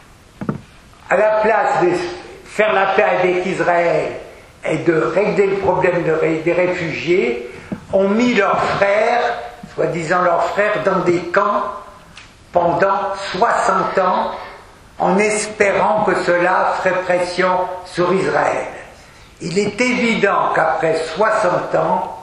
Speaker 1: à la place de faire la paix avec Israël et de régler le problème de, des réfugiés, ont mis leurs frères, soi-disant leurs frères, dans des camps pendant soixante ans, en espérant que cela ferait pression sur Israël. Il est évident qu'après soixante ans,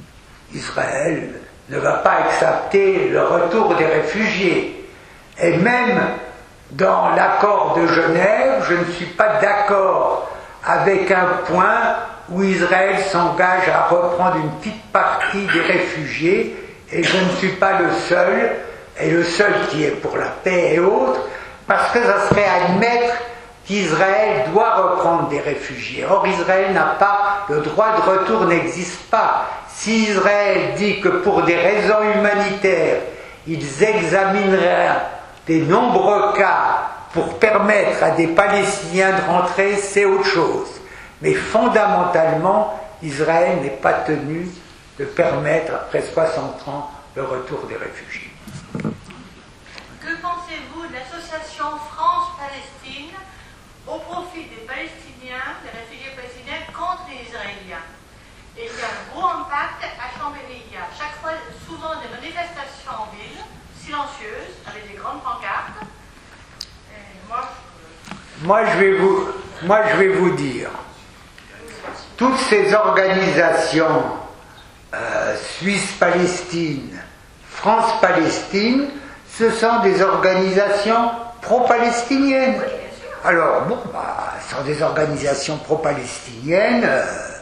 Speaker 1: Israël ne va pas accepter le retour des réfugiés. Et même dans l'accord de Genève, je ne suis pas d'accord avec un point où Israël s'engage à reprendre une petite partie des réfugiés, et je ne suis pas le seul, et le seul qui est pour la paix et autres, parce que ça serait admettre qu'Israël doit reprendre des réfugiés. Or, Israël n'a pas, le droit de retour n'existe pas. Si Israël dit que pour des raisons humanitaires, ils examineraient des nombreux cas pour permettre à des Palestiniens de rentrer, c'est autre chose. Mais fondamentalement, Israël n'est pas tenu de permettre, après soixante ans, le retour des réfugiés.
Speaker 12: Que pensez-vous de l'association France-Palestine au profit des Palestiniens, des réfugiés palestiniens contre les Israéliens? Et il y a un gros impact à Chambéry. Il y a chaque fois, souvent, des manifestations en ville, silencieuses, avec des grandes pancartes. Et moi, je...
Speaker 1: Moi, je vais vous, moi, je vais vous dire, toutes ces organisations, euh, Suisse-Palestine, France-Palestine, ce sont des organisations pro-palestiniennes. Alors, bon, bah, ce sont des organisations pro-palestiniennes, euh,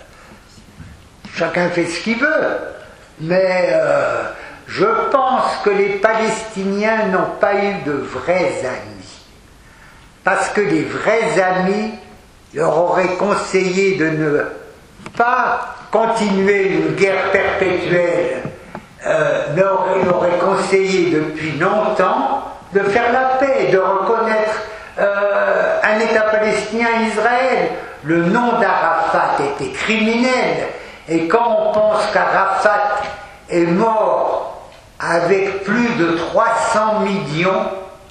Speaker 1: chacun fait ce qu'il veut, mais euh, je pense que les Palestiniens n'ont pas eu de vrais amis, parce que les vrais amis leur auraient conseillé de ne pas continuer une guerre perpétuelle, euh, leur, leur aurait conseillé depuis longtemps de faire la paix, de reconnaître euh, un État palestinien à Israël. Le nom d'Arafat était criminel, et quand on pense qu'Arafat est mort avec plus de trois cents millions,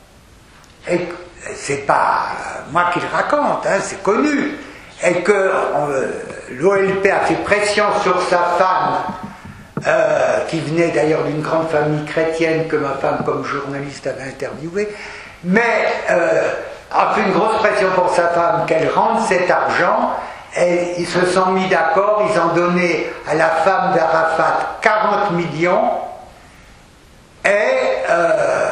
Speaker 1: et c'est pas moi qui le raconte, hein, c'est connu, et que euh, l'O L P a fait pression sur sa femme, euh, qui venait d'ailleurs d'une grande famille chrétienne que ma femme comme journaliste avait interviewé, mais euh, a fait une grosse pression pour sa femme qu'elle rende cet argent, et ils se sont mis d'accord, ils ont donné à la femme d'Arafat quarante millions, et euh,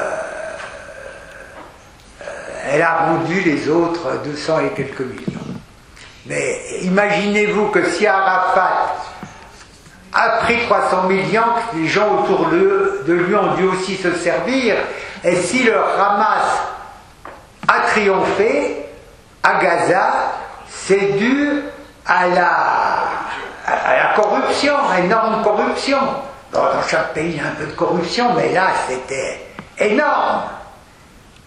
Speaker 1: elle a rendu les autres deux cents et quelques millions. Mais imaginez-vous que si Arafat a pris trois cents millions, que les gens autour de, de lui ont dû aussi se servir, et si le Hamas a triomphé à Gaza, c'est dû à la, à la corruption, à énorme corruption. Bon, dans chaque pays, il y a un peu de corruption, mais là, c'était énorme.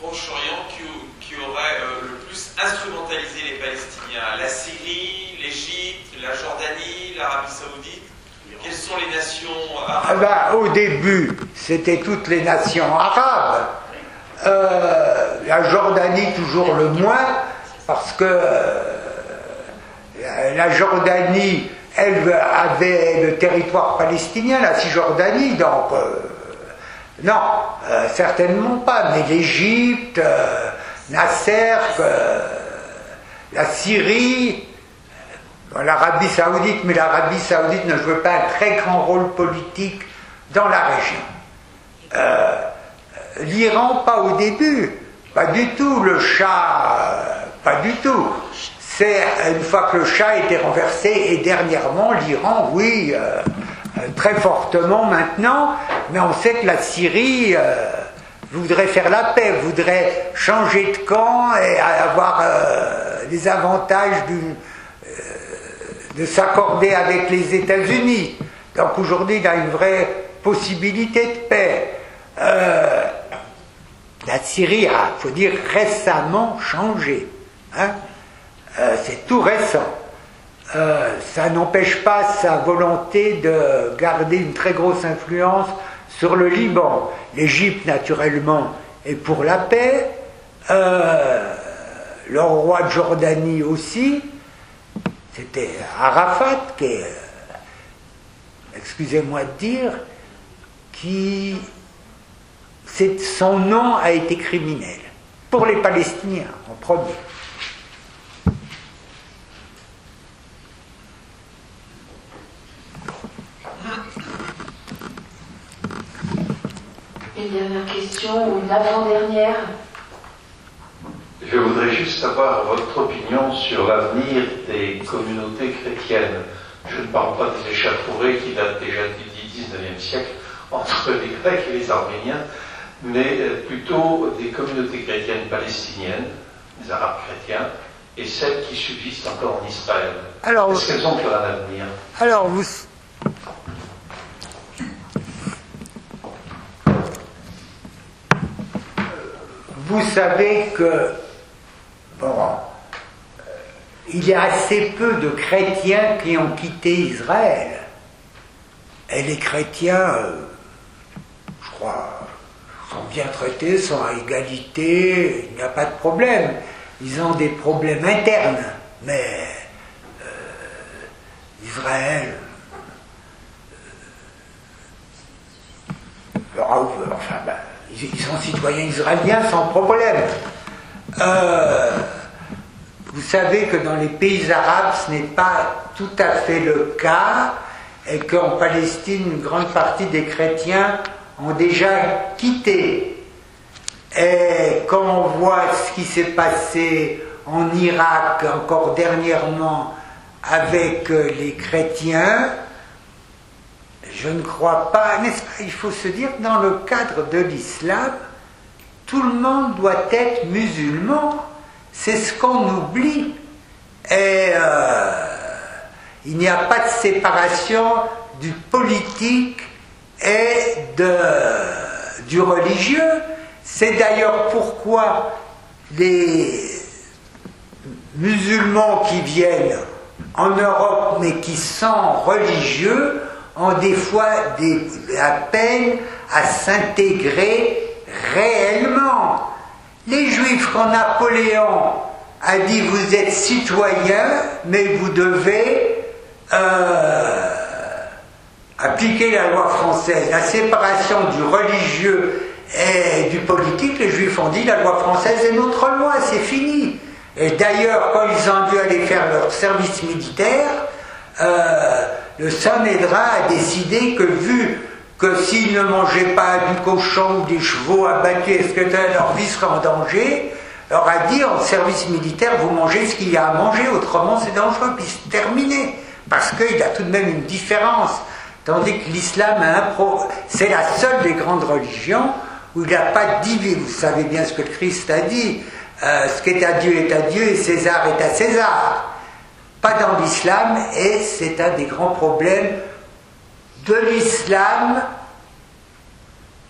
Speaker 13: Proche-Orient qui, qui aurait euh, le plus instrumentalisé les Palestiniens? La Syrie, l'Égypte, la Jordanie, l'Arabie Saoudite? Quelles sont les nations arabes?
Speaker 1: Ah ben, au début, c'était toutes les nations arabes. Euh, la Jordanie toujours le moins, parce que euh, la Jordanie, elle avait le territoire palestinien, la Cisjordanie, donc euh, non, euh, certainement pas, mais l'Égypte, euh, Nasser, euh, la Syrie, euh, l'Arabie Saoudite, mais l'Arabie Saoudite ne jouait pas un très grand rôle politique dans la région. Euh, L'Iran, pas au début, pas du tout, le Shah, euh, pas du tout. C'est une fois que le Shah a été renversé, et dernièrement l'Iran, oui, euh, très fortement maintenant, mais on sait que la Syrie euh, voudrait faire la paix, voudrait changer de camp et avoir euh, les avantages du, euh, de s'accorder avec les États-Unis. Donc aujourd'hui, il a une vraie possibilité de paix. Euh, la Syrie a, il faut dire, récemment changé. Hein. Euh, c'est tout récent. Euh, ça n'empêche pas sa volonté de garder une très grosse influence sur le Liban. L'Égypte, naturellement, est pour la paix. Euh, le roi de Jordanie aussi. C'était Arafat, qui est, excusez-moi de dire, qui... C'est, son nom a été criminel. Pour les Palestiniens, en premier.
Speaker 2: Une dernière question, ou une avant-dernière?
Speaker 7: Je voudrais juste savoir votre opinion sur l'avenir des communautés chrétiennes. Je ne parle pas des échauffourées qui datent déjà du dix-neuvième siècle entre les Grecs et les Arméniens, mais plutôt des communautés chrétiennes palestiniennes, des Arabes chrétiens, et celles qui subsistent encore en Israël. Alors, est-ce qu'elles ont un avenir?
Speaker 1: Alors, vous... Vous savez que, bon, il y a assez peu de chrétiens qui ont quitté Israël. Et les chrétiens, je crois, sont bien traités, sont à égalité, il n'y a pas de problème. Ils ont des problèmes internes, mais euh, Israël, euh, enfin, ben, ils sont citoyens israéliens sans problème. Euh, vous savez que dans les pays arabes, ce n'est pas tout à fait le cas, et qu'en Palestine, une grande partie des chrétiens ont déjà quitté. Et quand on voit ce qui s'est passé en Irak, encore dernièrement, avec les chrétiens, je ne crois pas, n'est-ce pas, il faut se dire que dans le cadre de l'islam, tout le monde doit être musulman. C'est ce qu'on oublie. Et euh, il n'y a pas de séparation du politique et de, du religieux. C'est d'ailleurs pourquoi les musulmans qui viennent en Europe mais qui sont religieux ont des fois des, la peine à s'intégrer réellement. Les Juifs, quand Napoléon a dit vous êtes citoyens, mais vous devez euh, appliquer la loi française, la séparation du religieux et du politique, les Juifs ont dit la loi française est notre loi, c'est fini. Et d'ailleurs, quand ils ont dû aller faire leur service militaire, euh, le Sanhédrin a décidé que vu que s'ils ne mangeaient pas du cochon ou des chevaux abattus, est-ce que leur vie serait en danger, leur a dit en service militaire, vous mangez ce qu'il y a à manger, autrement c'est dangereux, puis c'est terminé. Parce qu'il y a tout de même une différence. Tandis que l'islam, pro... c'est la seule des grandes religions où il n'y a pas de division. Vous savez bien ce que le Christ a dit, euh, ce qui est à Dieu est à Dieu et César est à César. Pas dans l'islam, et c'est un des grands problèmes de l'islam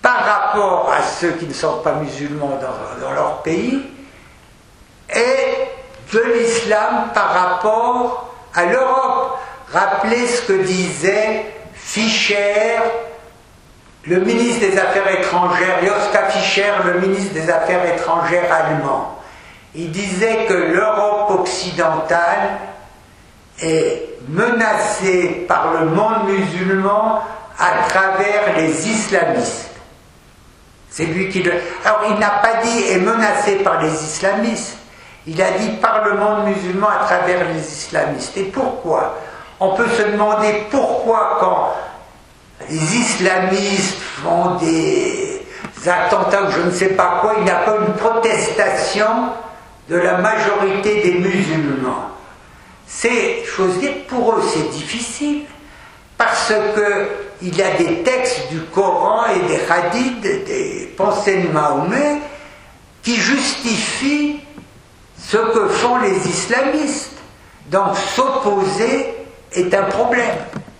Speaker 1: par rapport à ceux qui ne sont pas musulmans dans, dans leur pays, et de l'islam par rapport à l'Europe. Rappelez ce que disait Fischer, le ministre des Affaires étrangères, Joschka Fischer, le ministre des Affaires étrangères allemand. Il disait que l'Europe occidentale est menacée par le monde musulman à travers les islamistes. C'est lui qui le... Alors il n'a pas dit est menacée par les islamistes, il a dit par le monde musulman à travers les islamistes. Et pourquoi? On peut se demander pourquoi quand les islamistes font des attentats ou je ne sais pas quoi, il n'y a pas une protestation de la majorité des musulmans. C'est, j'ose dire, pour eux c'est difficile, parce que il y a des textes du Coran et des hadiths, des pensées de Mahomet, qui justifient ce que font les islamistes. Donc s'opposer est un problème.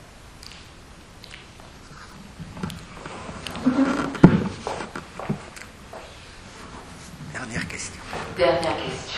Speaker 1: Dernière question.
Speaker 2: Dernière question.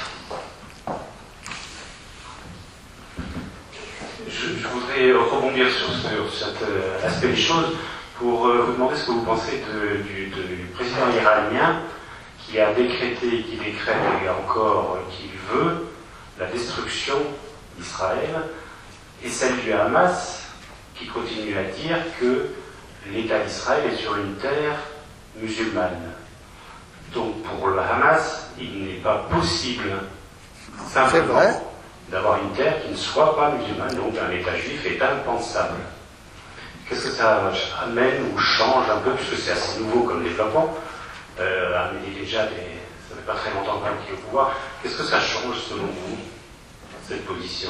Speaker 5: Je, je voudrais rebondir sur, ce, sur cet euh, aspect des choses pour euh, vous demander ce que vous pensez de, du, de, du président iranien qui a décrété, qui décrète encore qu'il veut la destruction d'Israël, et celle du Hamas qui continue à dire que l'État d'Israël est sur une terre musulmane. Donc pour le Hamas, il n'est pas possible simplement d'avoir une terre qui ne soit pas musulmane, donc un État juif est impensable. Qu'est-ce que ça amène ou change un peu, puisque c'est assez nouveau comme développement, euh, Ahmadinejad, ça ne fait pas très longtemps qu'il est au pouvoir, qu'est-ce que ça change selon vous, cette position?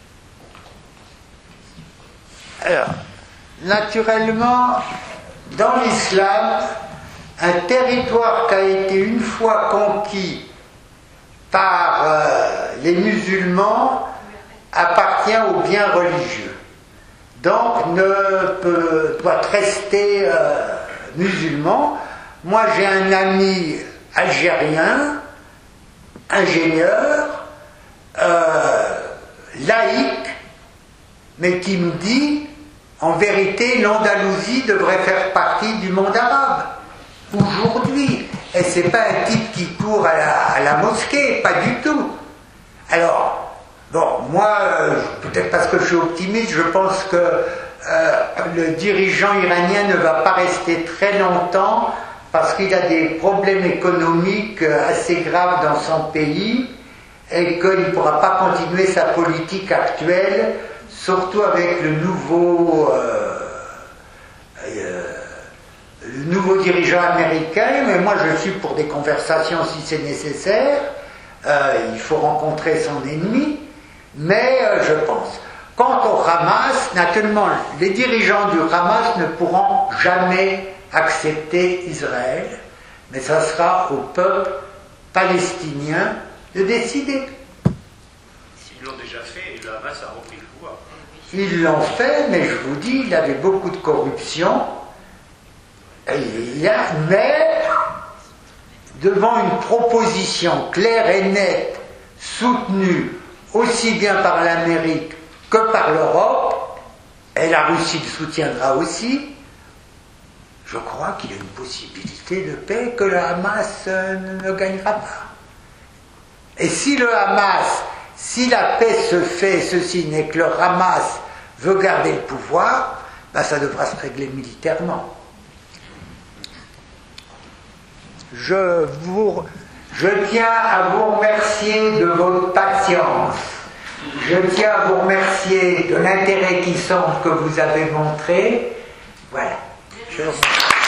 Speaker 1: Alors, naturellement, dans l'islam, un territoire qui a été une fois conquis par euh, les musulmans appartient aux biens religieux. Donc ne peut, doit rester euh, musulman. Moi j'ai un ami algérien, ingénieur, euh, laïque, mais qui me dit en vérité l'Andalousie devrait faire partie du monde arabe aujourd'hui. Et c'est pas un type qui court à la, à la mosquée, pas du tout. Alors, bon, moi, euh, peut-être parce que je suis optimiste, je pense que euh, le dirigeant iranien ne va pas rester très longtemps parce qu'il a des problèmes économiques assez graves dans son pays et qu'il ne pourra pas continuer sa politique actuelle, surtout avec le nouveau... Euh, euh, le nouveau dirigeant américain, mais moi je suis pour des conversations si c'est nécessaire, euh, il faut rencontrer son ennemi, mais euh, je pense. Quant au Hamas, naturellement, les dirigeants du Hamas ne pourront jamais accepter Israël, mais ça sera au peuple palestinien de décider.
Speaker 11: Ils l'ont déjà fait et le Hamas a repris le pouvoir.
Speaker 1: Ils l'ont fait, mais je vous dis, il y avait beaucoup de corruption. Il y a, mais devant une proposition claire et nette, soutenue aussi bien par l'Amérique que par l'Europe, et la Russie le soutiendra aussi, je crois qu'il y a une possibilité de paix que le Hamas ne, ne gagnera pas. Et si le Hamas, si la paix se fait, ceci n'est que le Hamas veut garder le pouvoir, ben ça devra se régler militairement. Je, vous, je tiens à vous remercier de votre patience. Je tiens à vous remercier de l'intérêt qui semble que vous avez montré. Voilà. Je vous remercie.